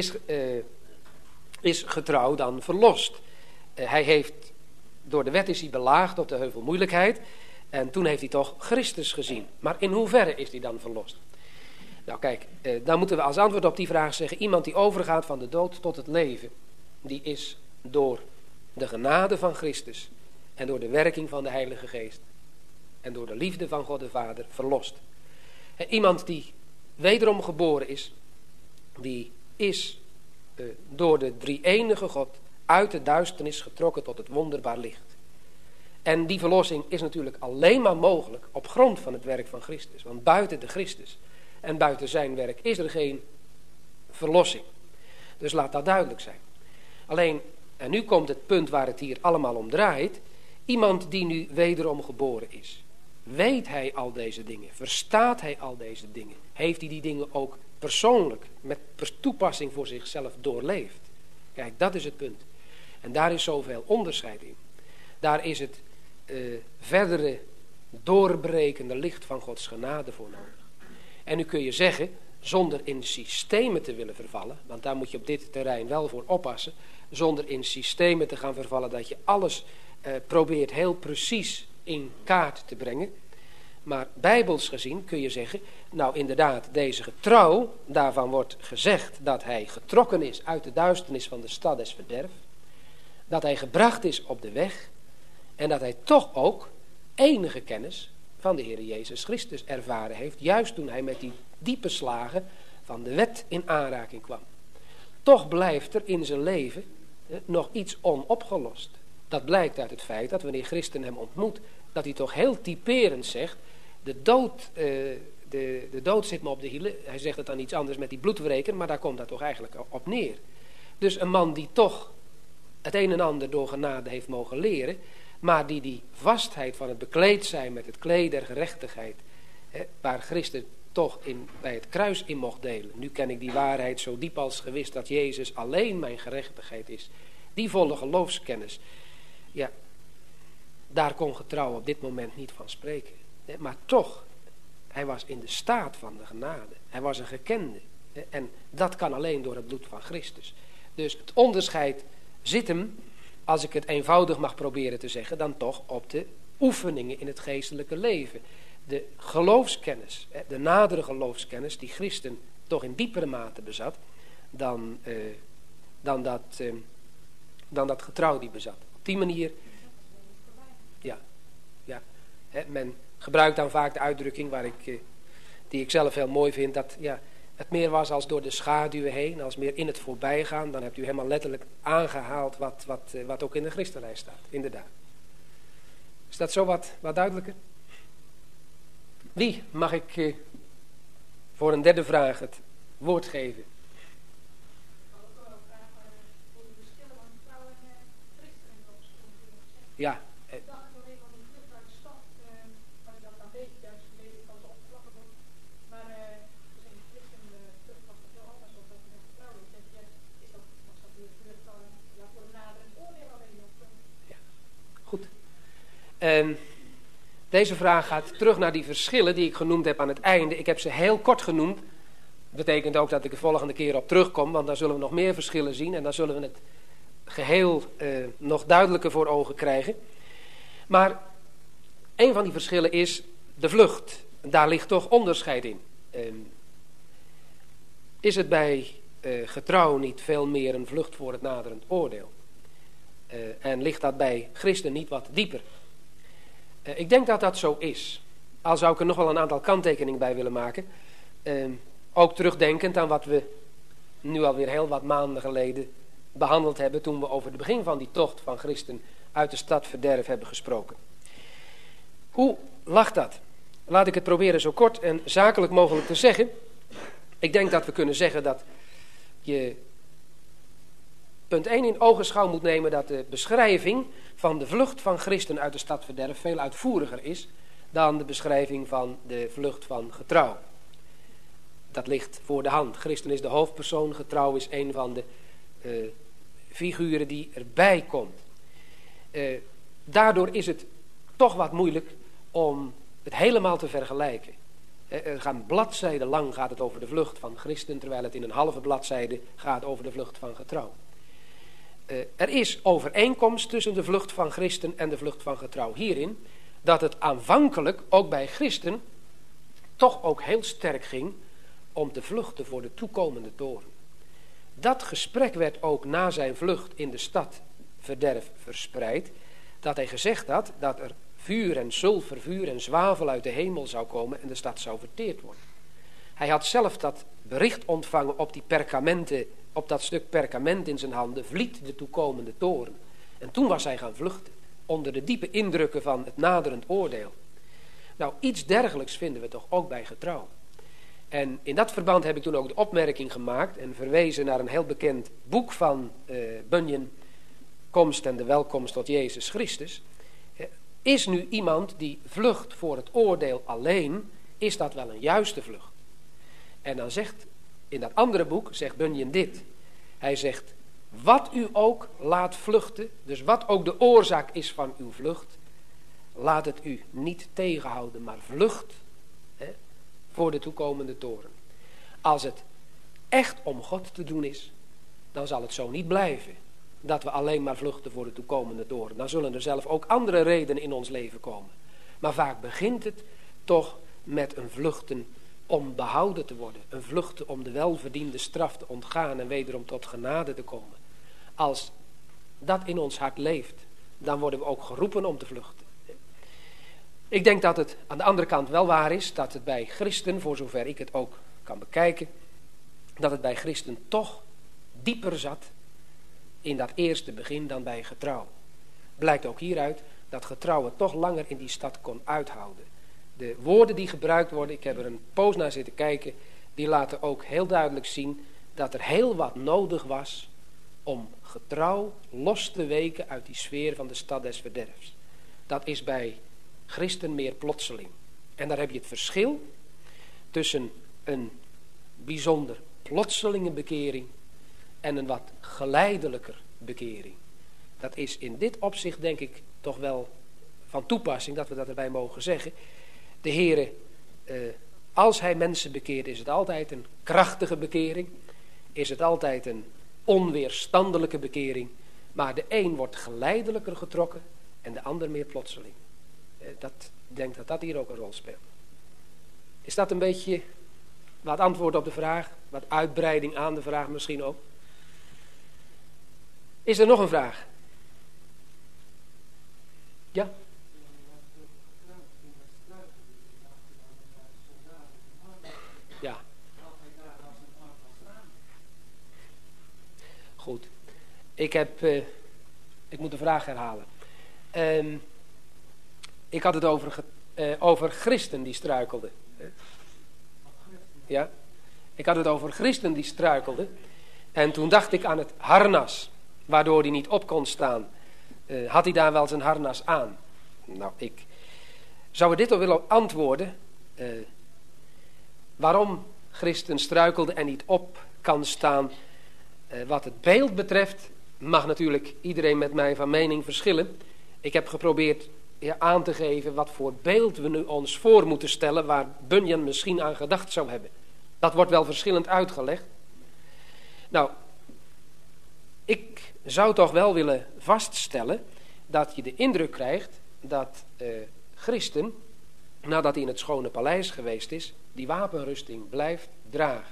is getrouw dan verlost? Hij heeft, door de wet is hij belaagd op de heuvel moeilijkheid, en toen heeft hij toch Christus gezien. Maar in hoeverre is hij dan verlost? Nou kijk, dan moeten we als antwoord op die vraag zeggen, iemand die overgaat van de dood tot het leven, die is door de genade van Christus en door de werking van de Heilige Geest en door de liefde van God de Vader verlost. Iemand die wederom geboren is, die is door de drie-enige God uit de duisternis getrokken tot het wonderbaar licht. En die verlossing is natuurlijk alleen maar mogelijk op grond van het werk van Christus. Want buiten de Christus en buiten zijn werk is er geen verlossing. Dus laat dat duidelijk zijn. Alleen, en nu komt het punt waar het hier allemaal om draait. Iemand die nu wederom geboren is. Weet hij al deze dingen? Verstaat hij al deze dingen? Heeft hij die dingen ook persoonlijk, met toepassing voor zichzelf doorleefd? Kijk, dat is het punt. En daar is zoveel onderscheid in. Daar is het verdere doorbrekende licht van Gods genade voor nodig. En nu kun je zeggen, zonder in systemen te willen vervallen, want daar moet je op dit terrein wel voor oppassen, zonder in systemen te gaan vervallen dat je alles probeert heel precies in kaart te brengen. Maar bijbels gezien kun je zeggen, nou inderdaad, deze getrouw, daarvan wordt gezegd dat hij getrokken is uit de duisternis van de stad des verderf, dat hij gebracht is op de weg en dat hij toch ook enige kennis van de Heer Jezus Christus ervaren heeft, juist toen hij met die diepe slagen van de wet in aanraking kwam. Toch blijft er in zijn leven nog iets onopgelost. Dat blijkt uit het feit dat wanneer Christen hem ontmoet, dat hij toch heel typerend zegt, de dood zit me op de hielen. Hij zegt het dan iets anders met die bloedwreker, maar daar komt dat toch eigenlijk op neer. Dus een man die toch het een en ander door genade heeft mogen leren, maar die vastheid van het bekleed zijn met het kleed der gerechtigheid, waar Christus toch bij het kruis in mocht delen. Nu ken ik die waarheid zo diep als gewist dat Jezus alleen mijn gerechtigheid is. Die volle geloofskennis, ja, daar kon getrouw op dit moment niet van spreken. Maar toch, hij was in de staat van de genade. Hij was een gekende. En dat kan alleen door het bloed van Christus. Dus het onderscheid zit hem, als ik het eenvoudig mag proberen te zeggen, dan toch op de oefeningen in het geestelijke leven. De geloofskennis, de nadere geloofskennis die Christen toch in diepere mate bezat dan dat getrouw die bezat. Op die manier, ja. Men gebruikt dan vaak de uitdrukking die ik zelf heel mooi vind, dat het meer was als door de schaduwen heen, als meer in het voorbijgaan. Dan hebt u helemaal letterlijk aangehaald wat ook in de Christenlijst staat, inderdaad. Is dat zo wat duidelijker? Wie mag ik voor een derde vraag het woord geven? Ja. Goed. Deze vraag gaat terug naar die verschillen die ik genoemd heb aan het einde. Ik heb ze heel kort genoemd. Betekent ook dat ik de volgende keer op terugkom, want dan zullen we nog meer verschillen zien en dan zullen we het geheel nog duidelijker voor ogen krijgen. Maar een van die verschillen is de vlucht. Daar ligt toch onderscheid in. Is het bij getrouw niet veel meer een vlucht voor het naderend oordeel? En ligt dat bij Christen niet wat dieper? Ik denk dat dat zo is. Al zou ik er nog wel een aantal kanttekeningen bij willen maken. Ook terugdenkend aan wat we nu alweer heel wat maanden geleden behandeld hebben, toen we over het begin van die tocht van Christen uit de stad verderf hebben gesproken. Hoe lag dat? Laat ik het proberen zo kort en zakelijk mogelijk te zeggen. Ik denk dat we kunnen zeggen dat je punt 1 in ogenschouw moet nemen dat de beschrijving van de vlucht van Christen uit de stad verderf veel uitvoeriger is dan de beschrijving van de vlucht van getrouw. Dat ligt voor de hand. Christen is de hoofdpersoon, getrouw is een van de figuren die erbij komt. Daardoor is het toch wat moeilijk om het helemaal te vergelijken. Er gaan bladzijden lang gaat het over de vlucht van Christen, terwijl het in een halve bladzijde gaat over de vlucht van getrouw. Er is overeenkomst tussen de vlucht van Christen en de vlucht van getrouw hierin, dat het aanvankelijk ook bij Christen toch ook heel sterk ging om te vluchten voor de toekomende toren. Dat gesprek werd ook na zijn vlucht in de stad verderf verspreid, dat hij gezegd had dat er vuur en sulfer, vuur en zwavel uit de hemel zou komen en de stad zou verteerd worden. Hij had zelf dat bericht ontvangen op die perkamenten, op dat stuk perkament in zijn handen, vliet de toekomende toren. En toen was hij gaan vluchten, onder de diepe indrukken van het naderend oordeel. Nou, iets dergelijks vinden we toch ook bij getrouw. En in dat verband heb ik toen ook de opmerking gemaakt en verwezen naar een heel bekend boek van Bunyan, Komst en de welkomst tot Jezus Christus. Is nu iemand die vlucht voor het oordeel alleen, is dat wel een juiste vlucht? En dan zegt, in dat andere boek, zegt Bunyan dit. Hij zegt, wat u ook laat vluchten, dus wat ook de oorzaak is van uw vlucht, laat het u niet tegenhouden, maar vlucht voor de toekomende toren. Als het echt om God te doen is, dan zal het zo niet blijven. Dat we alleen maar vluchten voor de toekomende toren. Dan zullen er zelf ook andere redenen in ons leven komen. Maar vaak begint het toch met een vluchten om behouden te worden. Een vluchten om de welverdiende straf te ontgaan en wederom tot genade te komen. Als dat in ons hart leeft, dan worden we ook geroepen om te vluchten. Ik denk dat het aan de andere kant wel waar is, dat het bij christen, voor zover ik het ook kan bekijken, dat het bij christen toch dieper zat in dat eerste begin dan bij getrouw. Blijkt ook hieruit dat getrouw het toch langer in die stad kon uithouden. De woorden die gebruikt worden, ik heb er een poos naar zitten kijken, die laten ook heel duidelijk zien dat er heel wat nodig was om getrouw los te weken uit die sfeer van de stad des verderfs. Dat is bij christen meer plotseling. En daar heb je het verschil tussen een bijzonder plotselinge bekering en een wat geleidelijker bekering. Dat is in dit opzicht denk ik toch wel van toepassing dat we dat erbij mogen zeggen. De Heere, als hij mensen bekeert, is het altijd een krachtige bekering. Is het altijd een onweerstandelijke bekering. Maar de een wordt geleidelijker getrokken en de ander meer plotseling. Ik denk dat dat hier ook een rol speelt. Is dat een beetje wat antwoord op de vraag? Wat uitbreiding aan de vraag misschien ook? Is er nog een vraag? Ja? Ja. Goed. Ik moet de vraag herhalen. Ik had het over christen die struikelden. Ja? Ik had het over christen die struikelden. En toen dacht ik aan het harnas, waardoor hij niet op kon staan. Had hij daar wel zijn harnas aan? Nou, ik zou er dit op willen antwoorden. Waarom christen struikelde en niet op kan staan. Wat het beeld betreft mag natuurlijk iedereen met mij van mening verschillen. Ik heb geprobeerd aan te geven wat voor beeld we nu ons voor moeten stellen waar Bunyan misschien aan gedacht zou hebben. Dat wordt wel verschillend uitgelegd. Nou, ik zou toch wel willen vaststellen dat je de indruk krijgt dat christen, nadat hij in het Schone Paleis geweest is, die wapenrusting blijft dragen.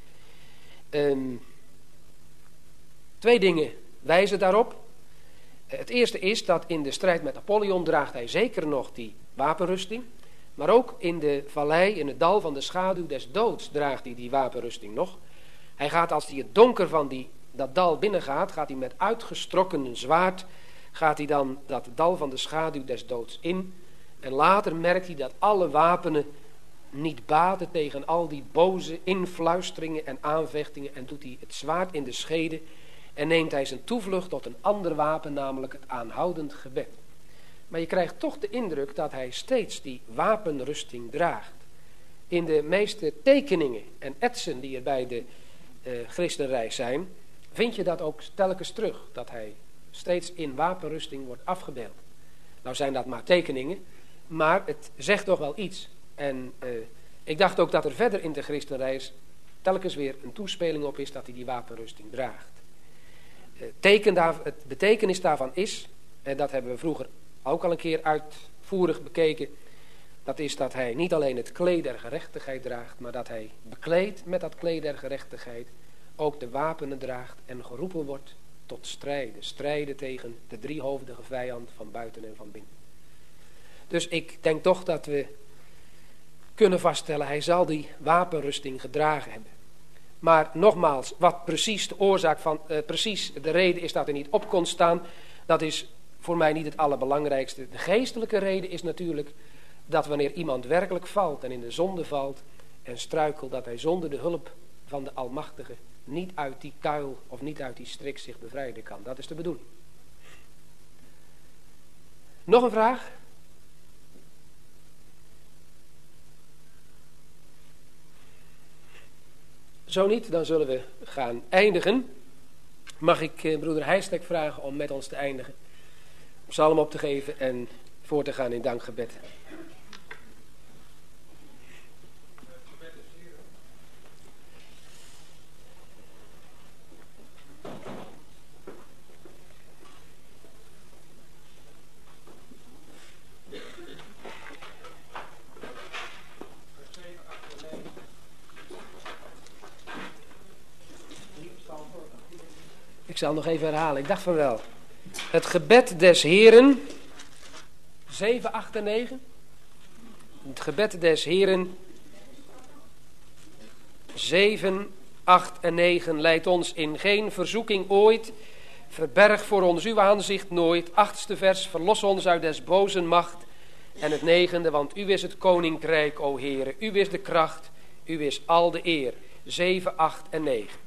Twee dingen wijzen daarop. Het eerste is dat in de strijd met Napoleon draagt hij zeker nog die wapenrusting. Maar ook in de vallei, in het dal van de schaduw des doods, draagt hij die wapenrusting nog. Hij gaat, als hij het donker van dat dal binnengaat, gaat hij met uitgestrokken zwaard, gaat hij dan dat dal van de schaduw des doods in. En later merkt hij dat alle wapenen niet baten tegen al die boze influisteringen en aanvechtingen. En doet hij het zwaard in de schede en neemt hij zijn toevlucht tot een ander wapen, namelijk het aanhoudend gebed. Maar je krijgt toch de indruk dat hij steeds die wapenrusting draagt. In de meeste tekeningen en etsen die er bij de christenreis zijn, vind je dat ook telkens terug. Dat hij steeds in wapenrusting wordt afgebeeld. Nou zijn dat maar tekeningen, maar het zegt toch wel iets. En ik dacht ook dat er verder in de christenreis telkens weer een toespeling op is dat hij die wapenrusting draagt. Het betekenis daarvan is, en dat hebben we vroeger ook al een keer uitvoerig bekeken, dat is dat hij niet alleen het kleed der gerechtigheid draagt, maar dat hij bekleed met dat kleed der gerechtigheid ook de wapenen draagt en geroepen wordt tot strijden. Strijden tegen de driehoofdige vijand van buiten en van binnen. Dus ik denk toch dat we kunnen vaststellen, hij zal die wapenrusting gedragen hebben. Maar nogmaals, wat precies de oorzaak van, precies de reden is dat hij niet op kon staan, dat is voor mij niet het allerbelangrijkste. De geestelijke reden is natuurlijk dat wanneer iemand werkelijk valt en in de zonde valt en struikelt, dat hij zonder de hulp van de Almachtige niet uit die kuil of niet uit die strik zich bevrijden kan. Dat is de bedoeling. Nog een vraag? Zo niet, dan zullen we gaan eindigen. Mag ik broeder Heijstek vragen om met ons te eindigen? Psalm op te geven en voor te gaan in dankgebed. Ik zal nog even herhalen, ik dacht van wel. Het gebed des Heren, 7, 8 en 9. Het gebed des Heren, 7, 8 en 9. Leidt ons in geen verzoeking ooit. Verberg voor ons uw aanzicht nooit. 8e vers, verlos ons uit des bozen macht. En het 9e, want u is het koninkrijk, o Heere. U is de kracht, u is al de eer. 7, 8 en 9.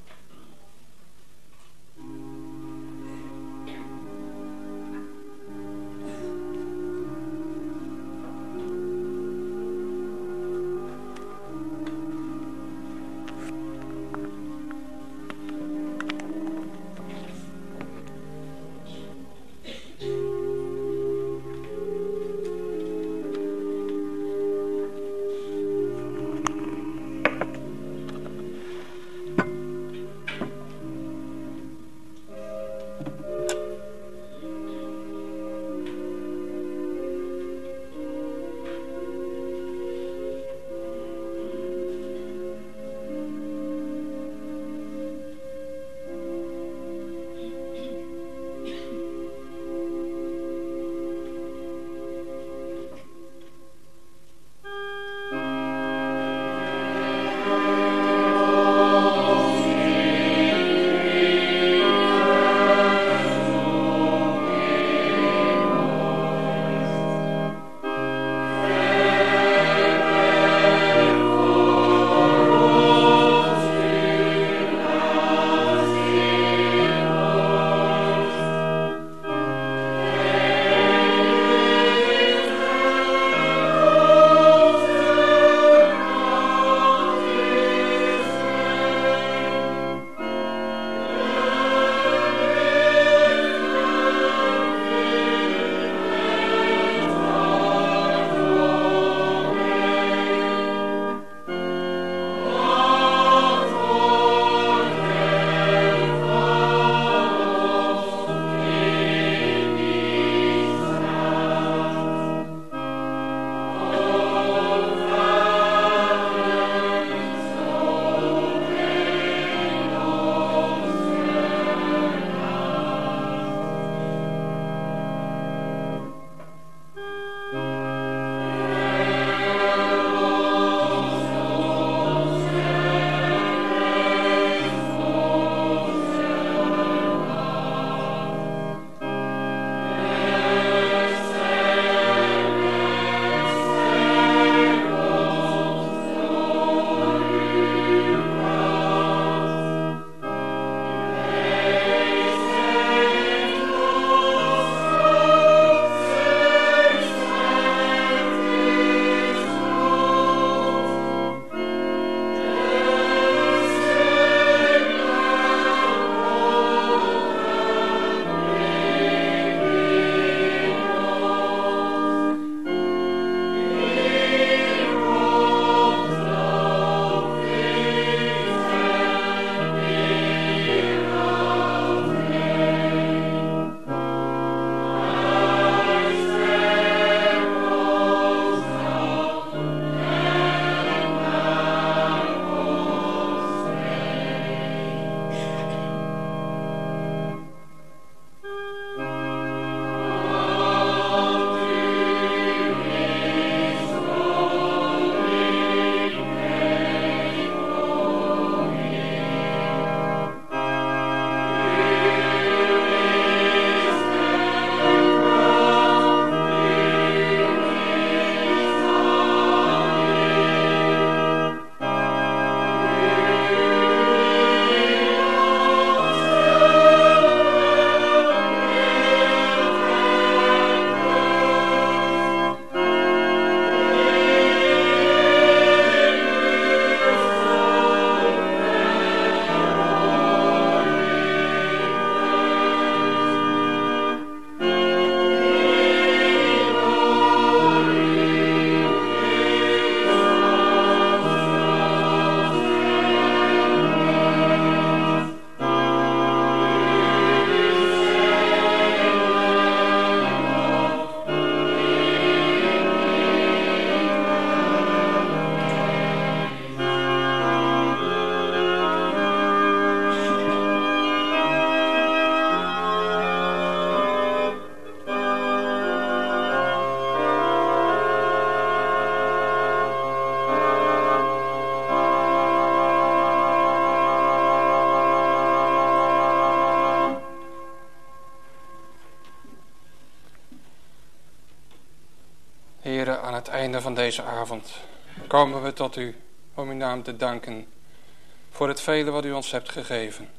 einde van deze avond komen we tot u om uw naam te danken voor het vele wat u ons hebt gegeven.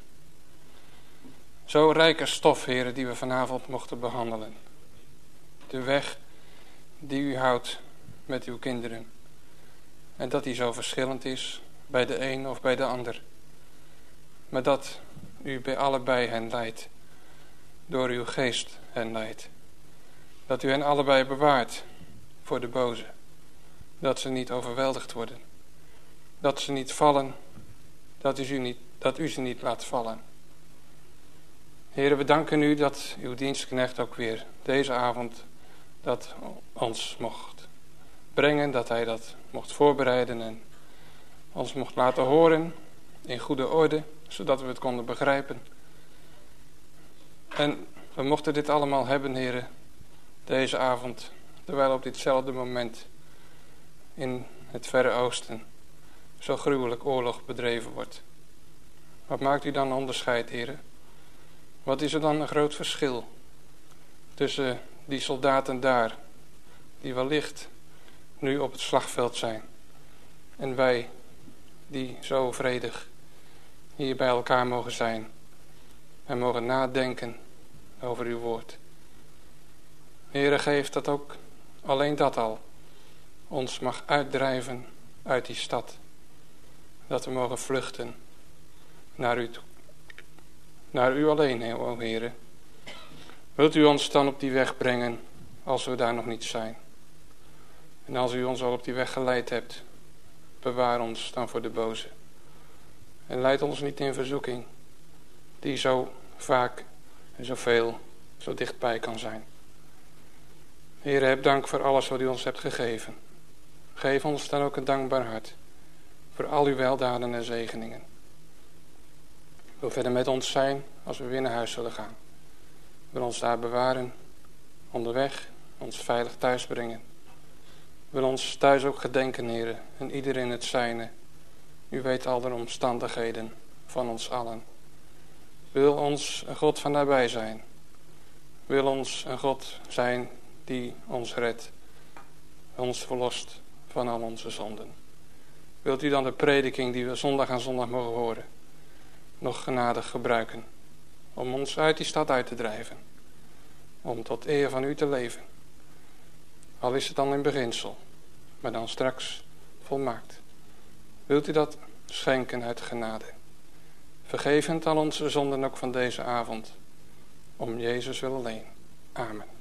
Zo rijke stof, heren, die we vanavond mochten behandelen. De weg die u houdt met uw kinderen. En dat die zo verschillend is bij de een of bij de ander. Maar dat u bij allebei hen leidt. Door uw geest hen leidt. Dat u hen allebei bewaart voor de boze. Dat ze niet overweldigd worden. Dat ze niet vallen. Dat u ze niet laat vallen. Heren, we danken u dat uw dienstknecht ook weer deze avond dat ons mocht brengen. Dat hij dat mocht voorbereiden en ons mocht laten horen in goede orde. Zodat we het konden begrijpen. En we mochten dit allemaal hebben, heren, deze avond. Terwijl op ditzelfde moment in het Verre Oosten zo gruwelijk oorlog bedreven wordt. Wat maakt u dan onderscheid, heren? Wat is er dan een groot verschil tussen die soldaten daar, die wellicht nu op het slagveld zijn, en wij, die zo vredig hier bij elkaar mogen zijn en mogen nadenken over uw woord. Heere, geef dat ook, alleen dat al, ons mag uitdrijven uit die stad. Dat we mogen vluchten naar u toe. Naar u alleen, o Heere. Wilt u ons dan op die weg brengen als we daar nog niet zijn? En als u ons al op die weg geleid hebt, bewaar ons dan voor de boze. En leid ons niet in verzoeking, die zo vaak en zoveel, zo dichtbij kan zijn. Heere, heb dank voor alles wat u ons hebt gegeven. Geef ons dan ook een dankbaar hart voor al uw weldaden en zegeningen. Wil verder met ons zijn als we weer naar huis zullen gaan. Wil ons daar bewaren, onderweg, ons veilig thuis brengen. Wil ons thuis ook gedenken, Heere, en ieder in het zijne. U weet al de omstandigheden van ons allen. Wil ons een God van nabij zijn. Wil ons een God zijn die ons redt. Ons verlost van al onze zonden. Wilt u dan de prediking die we zondag aan zondag mogen horen nog genadig gebruiken. Om ons uit die stad uit te drijven. Om tot eer van u te leven. Al is het dan in beginsel. Maar dan straks volmaakt. Wilt u dat schenken uit genade. Vergevend al onze zonden ook van deze avond. Om Jezus wil alleen. Amen.